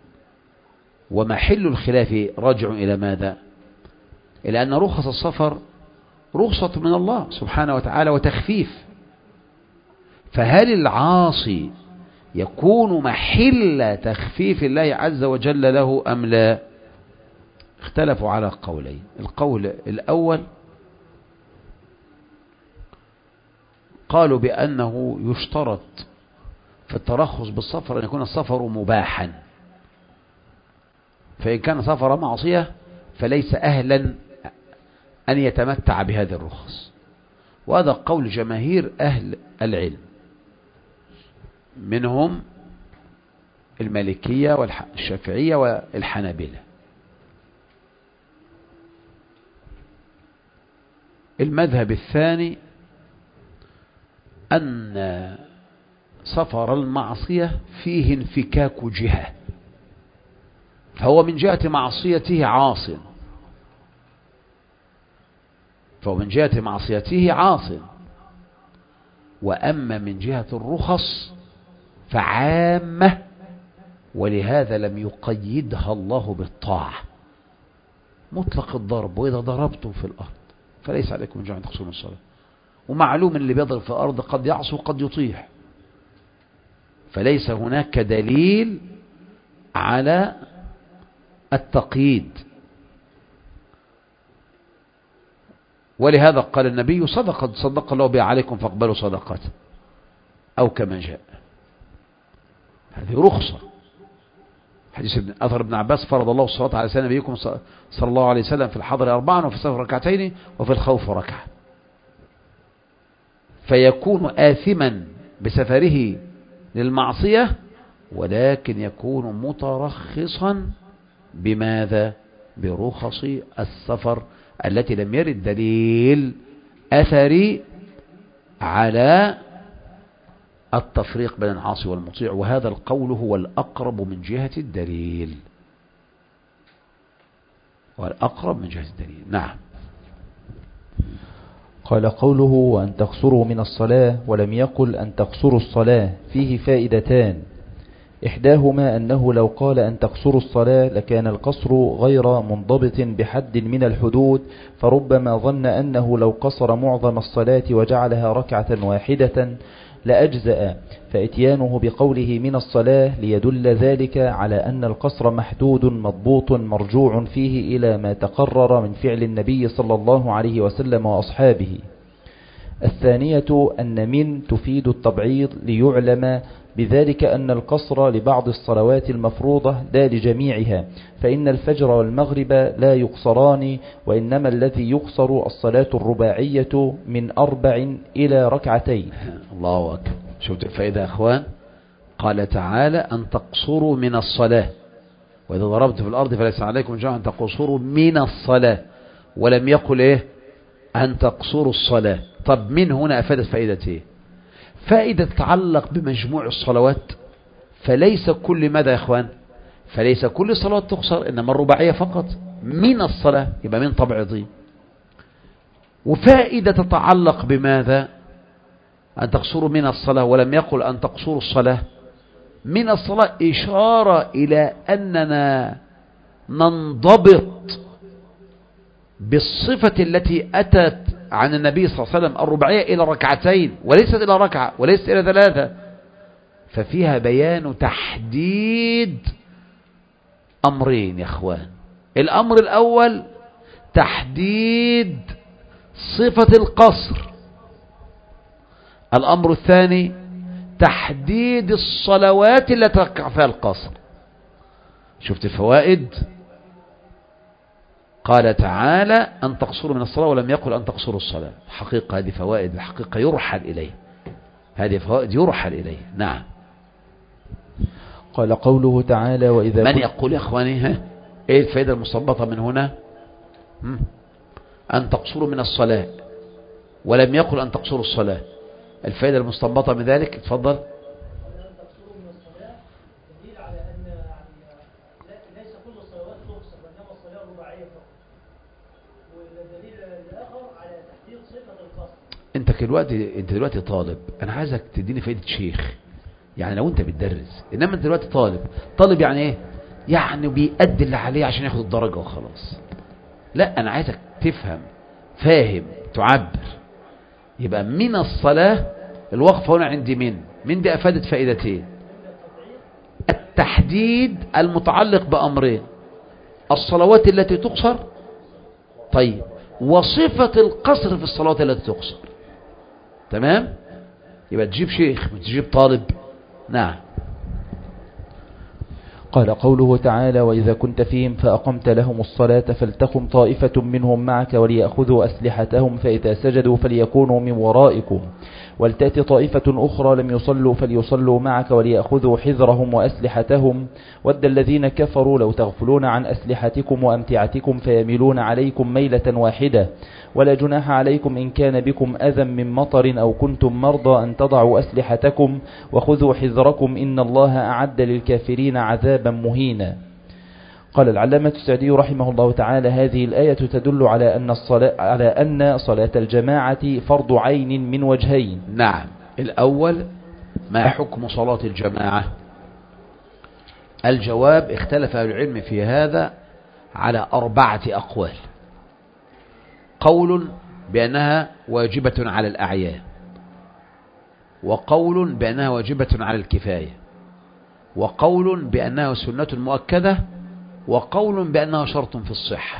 ومحل الخلاف رجع إلى ماذا؟ إلى أن رخص السفر رخصة من الله سبحانه وتعالى وتخفيف، فهل العاصي يكون محل تخفيف الله عز وجل له أم لا؟ اختلفوا على قولين. القول الأول قالوا بأنه يشترط في الترخص بالسفر أن يكون السفر مباحا، فإن كان سفر معصية فليس أهلا أن يتمتع بهذه الرخص، وهذا قول جماهير أهل العلم، منهم المالكية والشافعية والحنابلة. المذهب الثاني أن سفر المعصية فيه انفكاك جهة، فهو من جهة معصيته عاصٍ، وأما من جهة الرخص فعامة، ولهذا لم يقيدها الله بالطاعة، مطلق الضرب وإذا ضربتم في الأرض فليس عليكم جناح أن تقصروا الصلاة، ومعلوم اللي بيضرب في الأرض قد يعصي وقد يطيع، فليس هناك دليل على التقييد. ولهذا قال النبي صدق الله بها عليكم فاقبلوا صدقاته، أو كما جاء، هذه رخصة. حديث أثر ابن عباس فرض الله الصلاة على لسان نبيكم صلى الله عليه وسلم في الحضر 4 وفي السفر 2 وفي الخوف 1، فيكون آثما بسفره للمعصية، ولكن يكون مترخصا بماذا؟ برخص السفر التي لم يرد دليل أثري على التفريق بين العاصي والمطيع، وهذا القول هو الأقرب من جهة الدليل، نعم. قال قوله وأن تقصروا من الصلاة ولم يقل أن تقصروا الصلاة فيه فائدتان، إحداهما أنه لو قال أن تقصروا الصلاة لكان القصر غير منضبط بحد من الحدود، فربما ظن أنه لو قصر معظم الصلاة وجعلها ركعة واحدة لأجزأ، فإتيانه بقوله من الصلاة ليدل ذلك على أن القصر محدود مضبوط مرجوع فيه إلى ما تقرر من فعل النبي صلى الله عليه وسلم وأصحابه. الثانية أن من تفيد التبعيض ليعلم بذلك أن القصر لبعض الصلوات المفروضة لا لجميعها، فإن الفجر والمغرب لا يقصران، وإنما الذي يقصر الصلاة الرباعية من 4 إلى 2. الله أكبر. شوفوا الفائدة يا أخوان، قال تعالى أن تقصروا من الصلاة، وإذا ضربت في الأرض فليس عليكم جناح أن تقصروا من الصلاة، ولم يقل إيه أن تقصروا الصلاة. طب من هنا أفادت فائدة إيه؟ فائدة تتعلق بمجموع الصلوات، فليس كل ماذا يا إخوان؟ فليس كل صلاة تقصر، إنما الرباعية فقط من الصلاة، يبقى من تبعيضي. وفائدة تتعلق بماذا؟ أن تقصروا من الصلاة، ولم يقل أن تقصروا الصلاة من الصلاة، إشارة إلى أننا ننضبط بالصفة التي أتت عن النبي صلى الله عليه وسلم، الرباعية إلى ركعتين وليست إلى ركعة وليست إلى ثلاثة، ففيها بيان تحديد أمرين يا أخوان. الأمر الأول تحديد صفة القصر، الأمر الثاني تحديد الصلوات التي تقع فيها القصر. شفت الفوائد؟ قال تعالى أن تقصروا من الصلاة ولم يقل أن تقصروا الصلاة. حقيقة هذه فوائد، الحقيقة يرحل إليه، هذه فوائد يرحل إليه. نعم. قال قوله تعالى وإذا من يقول يا أخواني إيه الفائدة المستنبطة من هنا؟ أن تقصروا من الصلاة ولم يقل أن تقصروا الصلاة، الفائدة المستنبطة من ذلك، اتفضل. انت دلوقتي طالب، انا عايزك تديني فايدة شيخ، يعني لو انت بتدرس، انما انت دلوقتي طالب يعني ايه؟ يعني بيأدي اللي عليه عشان ياخد الدرجة وخلاص. لا، انا عايزك تفهم، فاهم، تعبر. يبقى من الصلاة الوقف هنا عندي من دي افادت فائدتين: التحديد المتعلق بأمرين، الصلوات التي تقصر، طيب، وصفة القصر في الصلوات التي تقصر. تمام؟ يبقى تجيب شيخ مش تجيب طالب. نعم. قال قوله تعالى وإذا كنت فيهم فأقمت لهم الصلاة فلتقم طائفة منهم معك وليأخذوا أسلحتهم فإذا سجدوا فليكونوا من ورائكم ولتأتي طائفة أخرى لم يصلوا فليصلوا معك وليأخذوا حذرهم وأسلحتهم ود الذين كفروا لو تغفلون عن أسلحتكم وأمتعتكم فيميلون عليكم ميلة واحدة ولا جناح عليكم إن كان بكم أذى من مطر أو كنتم مرضى أن تضعوا أسلحتكم وخذوا حذركم إن الله أعد للكافرين عذابا مهينا. قال العلامة السعدي رحمه الله تعالى هذه الآية تدل على أن صلاة الجماعة فرض عين من وجهين. نعم. الأول، ما حكم صلاة الجماعة؟ الجواب اختلف أهل العلم في هذا على 4 أقوال. قول بأنها واجبة على الأعيان، وقول بأنها واجبة على الكفاية، وقول بأنها سنة مؤكدة، وقول بأنها شرط في الصحة.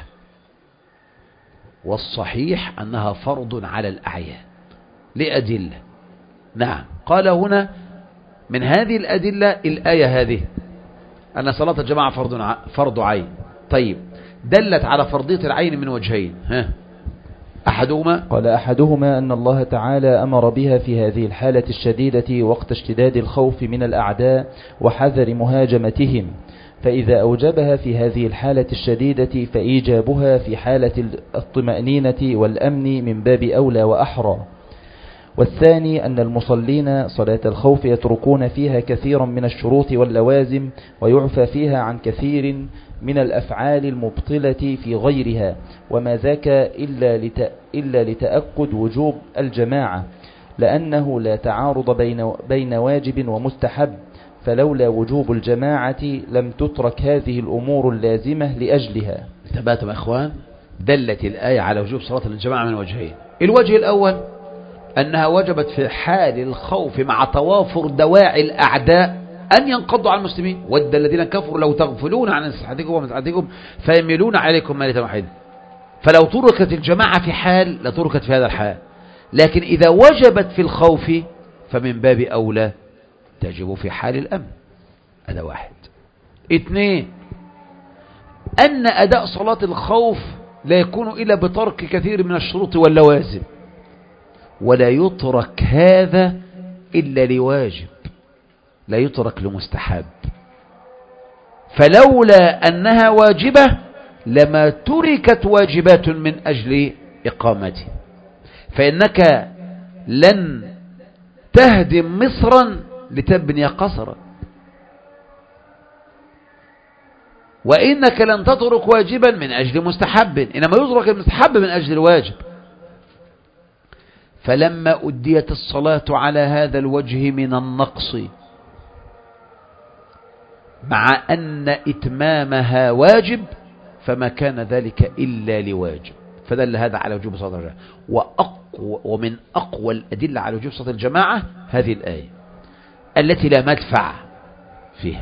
والصحيح أنها فرض على الأعيان لأدلة. نعم. قال هنا من هذه الأدلة الآية هذه أن صلاة الجماعة فرض عين. طيب، دلت على فرضية العين من وجهين. أحدهما، قال أحدهما أن الله تعالى أمر بها في هذه الحالة الشديدة وقت اشتداد الخوف من الأعداء وحذر مهاجمتهم، فإذا أوجبها في هذه الحالة الشديدة فإيجابها في حالة الطمأنينة والأمن من باب أولى وأحرى. والثاني أن المصلين صلاة الخوف يتركون فيها كثيرا من الشروط واللوازم ويعفى فيها عن كثير من الأفعال المبطلة في غيرها، وما ذاك إلا لتأكد وجوب الجماعة، لأنه لا تعارض بين واجب ومستحب، فلولا وجوب الجماعة لم تترك هذه الأمور اللازمة لأجلها. انتبهتم يا إخوان؟ دلت الآية على وجوب صلاة الجماعة من وجهين. الوجه الأول أنها وجبت في حال الخوف مع توافر دواعي الأعداء أن ينقضوا على المسلمين. ود الذين كفروا لو تغفلون عن أسلحتكم ومتعتكم فيميلون عليكم ميلة واحدة. فلو تركت الجماعة في حال لتركت في هذا الحال، لكن إذا وجبت في الخوف فمن باب أولى تجب في حال الأمن. هذا واحد. 2، أن أداء صلاة الخوف لا يكون إلا بترك كثير من الشروط واللوازم، ولا يترك هذا إلا لواجب. لا يترك لمستحب، فلولا أنها واجبة لما تركت واجبات من أجل إقامته، فإنك لن تهدم مصرا لتبني قصرا، وإنك لن تترك واجبا من أجل مستحب، إنما يترك المستحب من أجل الواجب. فلما أديت الصلاة على هذا الوجه من النقص مع أن إتمامها واجب فما كان ذلك إلا لواجب، فدل هذا على وجوب صلاة الجماعة. ومن أقوى الأدلة على وجوب صلاة الجماعة هذه الآية التي لا مدفع فيها.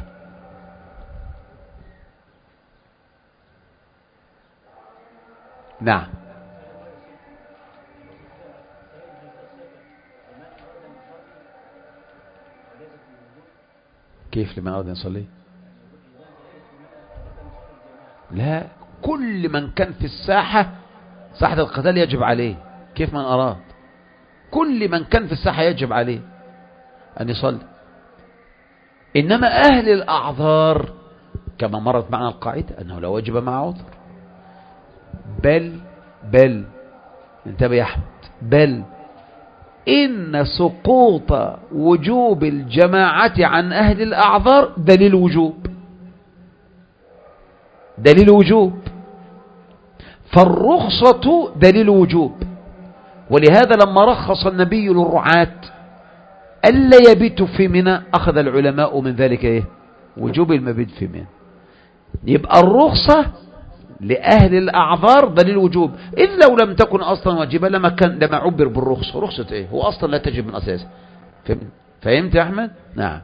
نعم. كيف لمن أراد أن يصلي؟ لا، كل من كان في الساحة، ساحة القتال، يجب عليه. كيف من أراد؟ كل من كان في الساحة يجب عليه أن يصلي. إنما أهل الأعذار كما مرت معنا القاعدة أنه لا واجب مع عذر، بل انتبه يا أحمد، بل إن سقوط وجوب الجماعة عن أهل الأعذار دليل وجوب، فالرخصة دليل وجوب. ولهذا لما رخص النبي للرعاة ألا يبيتوا في منى أخذ العلماء من ذلك وجوب المبيت في منى. يبقى الرخصة لأهل الأعذار دليل وجوب، إذ لو لم تكن أصلا واجبة لما عبر بالرخصة. رخصة هو أصلا لا تجب من أساسه. فهمت يا أحمد؟ نعم.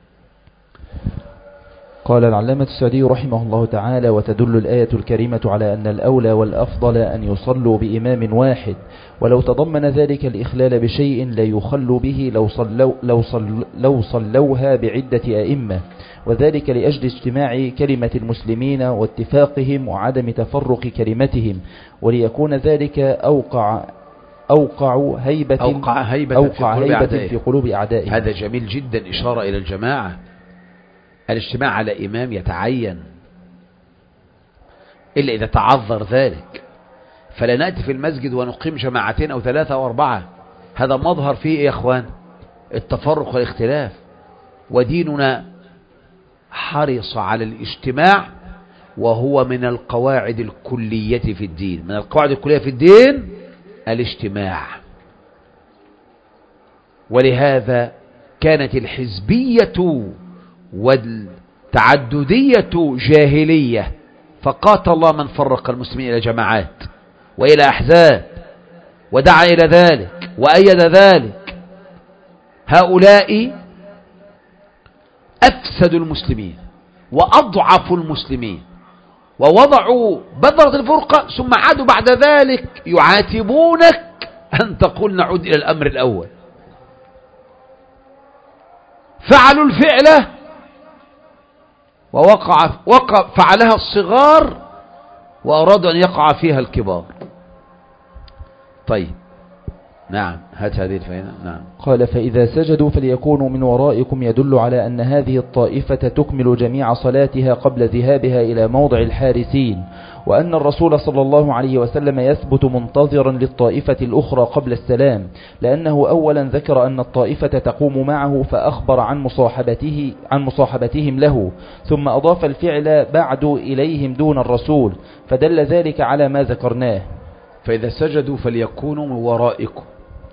قال العلامة السعدي رحمه الله تعالى: وتدل الآية الكريمة على أن الأولى والأفضل أن يصلوا بإمام واحد، ولو تضمن ذلك الإخلال بشيء لا يخل به لو صلوها بعدة أئمة، وذلك لأجل اجتماع كلمة المسلمين واتفاقهم وعدم تفرق كلمتهم، وليكون ذلك أوقع هيبة في قلوب أعدائهم. هذا جميل جدا، إشارة إلى الجماعة. الاجتماع على إمام يتعين إلا إذا تعذر ذلك، فلا نأتي في المسجد ونقيم جماعتين أو 3 أو 4. هذا مظهر فيه يا أخوان التفرق والاختلاف، وديننا حرص على الاجتماع، وهو من القواعد الكلية في الدين. من القواعد الكلية في الدين الاجتماع. ولهذا كانت الحزبية والتعددية جاهلية، فقاتل الله من فرق المسلمين إلى جماعات وإلى أحزاب ودعا إلى ذلك وأيد ذلك. هؤلاء أفسدوا المسلمين وأضعفوا المسلمين ووضعوا بذرة الفرقة، ثم عادوا بعد ذلك يعاتبونك أن تقول نعود إلى الأمر الأول. فعلوا الفعلة فعلها الصغار وأرادوا أن يقع فيها الكبار. طيب نعم، هات هذه الفائدة. نعم. قال: فإذا سجدوا فليكونوا من ورائكم، يدل على أن هذه الطائفة تكمل جميع صلاتها قبل ذهابها إلى موضع الحارسين، وأن الرسول صلى الله عليه وسلم يثبت منتظرا للطائفة الأخرى قبل السلام، لأنه أولا ذكر أن الطائفة تقوم معه فأخبر عن مصاحبتهم له، ثم أضاف الفعل بعد إليهم دون الرسول، فدل ذلك على ما ذكرناه. فإذا سجدوا فليكونوا من ورائكم،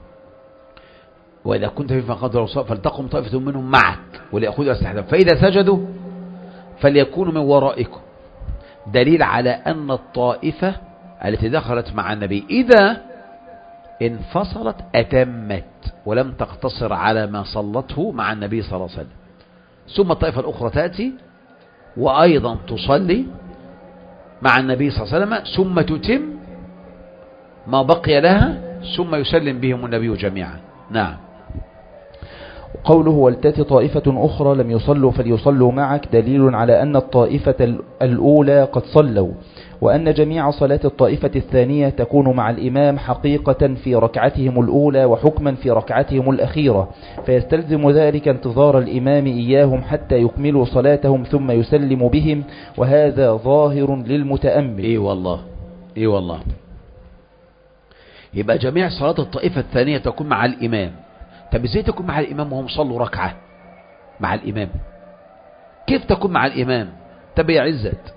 وإذا كنت في مقام فلتقم طائفة منهم معك وليأخذوا أسلحتهم. فإذا سجدوا فليكونوا من ورائكم، دليل على أن الطائفة التي دخلت مع النبي إذا انفصلت أتمت ولم تقتصر على ما صلته مع النبي صلى الله عليه وسلم، ثم الطائفة الأخرى تأتي وأيضا تصلي مع النبي صلى الله عليه وسلم، ثم تتم ما بقي لها، ثم يسلم بهم النبي جميعا. نعم. قوله: ولتأتي طائفة أخرى لم يصلوا فليصلوا معك، دليل على أن الطائفة الأولى قد صلوا، وأن جميع صلاة الطائفة الثانية تكون مع الإمام حقيقة في ركعتهم الأولى وحكما في ركعتهم الأخيرة، فيستلزم ذلك انتظار الإمام إياهم حتى يكملوا صلاتهم ثم يسلم بهم، وهذا ظاهر للمتأمل. إيه والله يبقى جميع صلاة الطائفة الثانية تكون مع الإمام. طب ازاي تكون مع الإمام وهم صلوا ركعة مع الإمام؟ كيف تكون مع الإمام؟ طب يا عزت،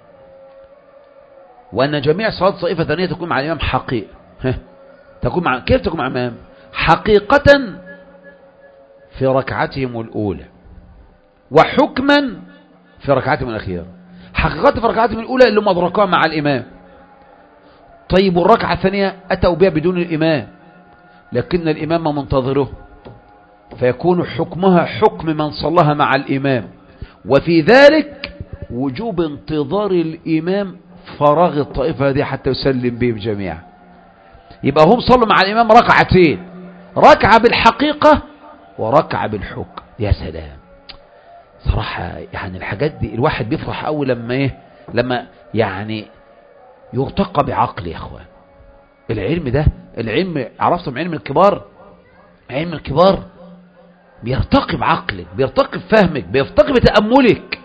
وأن جميع صلاة الطائفة الثانية تكون مع الإمام حقيقة، كيف تكون مع الإمام؟ حقيقة في ركعتهم الأولى وحكما في ركعتهم الأخيرة. حقيقة في ركعتهم الأولى اللي هم أدركوها مع الإمام. طيب والركعة الثانية أتوا بها بدون الإمام لكن الإمام منتظره، فيكون حكمها حكم من صلىها مع الإمام، وفي ذلك وجوب انتظار الإمام فراغ الطائفة دي حتى يسلم بهم جميعا. يبقى هم صلوا مع الإمام ركعتين، ركعة بالحقيقة وركعة بالحكم. يا سلام، صراحة يعني الحاجات دي الواحد بيفرح أوي لما يعني يرتقى بعقل. يا أخوان العلم ده، العلم عرفتم علم الكبار، علم الكبار بيرتقي بعقلك، بيرتقي بفهمك، بيرتقي بتأملك.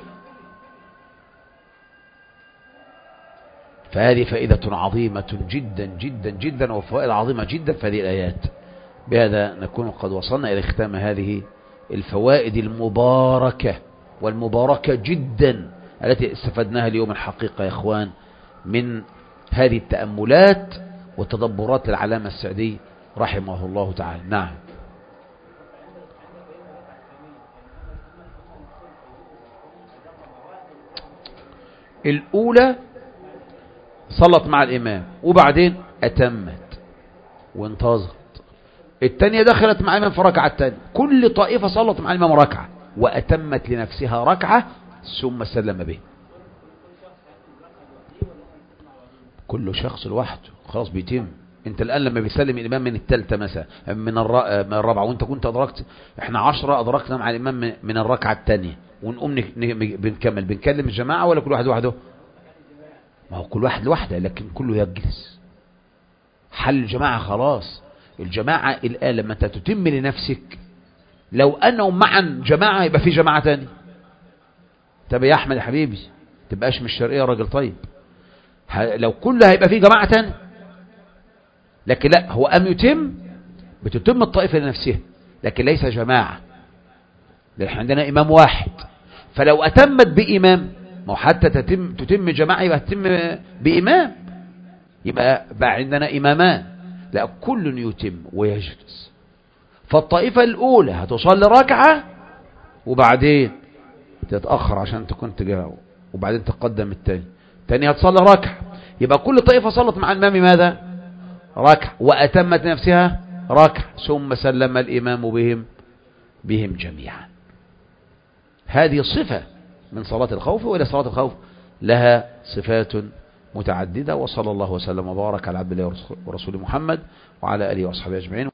فهذه فائدة عظيمة جدا جدا جدا وفوائد عظيمة جدا في هذه الآيات. بهذا نكون قد وصلنا إلى ختام هذه الفوائد المباركة والمباركة جدا التي استفدناها اليوم الحقيقة يا إخوان من هذه التأملات والتدبرات للعلامة السعدي رحمه الله تعالى. نعم. الأولى صلت مع الإمام وبعدين أتمت وانتظرت. الثانية دخلت مع الإمام في ركعة الثانية. كل طائفة صلت مع الإمام ركعة وأتمت لنفسها ركعة ثم سلم به. كل شخص لوحده خلاص بيتم. انت الآن لما بيسلم الإمام من الثالثة مثلا من الرابعة وانت كنت أدركت، احنا 10 أدركنا مع الإمام من الركعة الثانية ونقوم بنكمل بنكلم الجماعة ولا كل واحد وحده؟ ما هو كل واحد لوحده لكن كله يجلس. حل الجماعة خلاص. الجماعة الآن لما انت تتم لنفسك، لو أنهم معا جماعة يبقى في جماعة تاني. طب يا أحمد يا حبيبي تبقاش من الشرقية راجل طيب، لو كله هيبقى في جماعة تاني. لكن لا، هو أم بتتم الطائفة لنفسها لكن ليس جماعة، لأن عندنا إمام واحد. فلو أتمت بإمام، ما حتى تتم جماعة يبقى تتم بإمام، يبقى عندنا إمامان. لا، كل يتم ويجلس. فالطائفة الأولى هتصلي ركعة وبعدين تتأخر عشان تكون تجاوب وبعدين تقدم الثاني هتصلي ركعة. يبقى كل طائفة صلت مع الإمام ماذا؟ ركعة وأتمت نفسها ركعة ثم سلم الإمام بهم جميعا. هذه صفة من صلاة الخوف، وإلى صلاة الخوف لها صفات متعددة. وصلى الله وسلم وبارك على عبد الله ورسوله محمد وعلى آله وأصحابه أجمعين.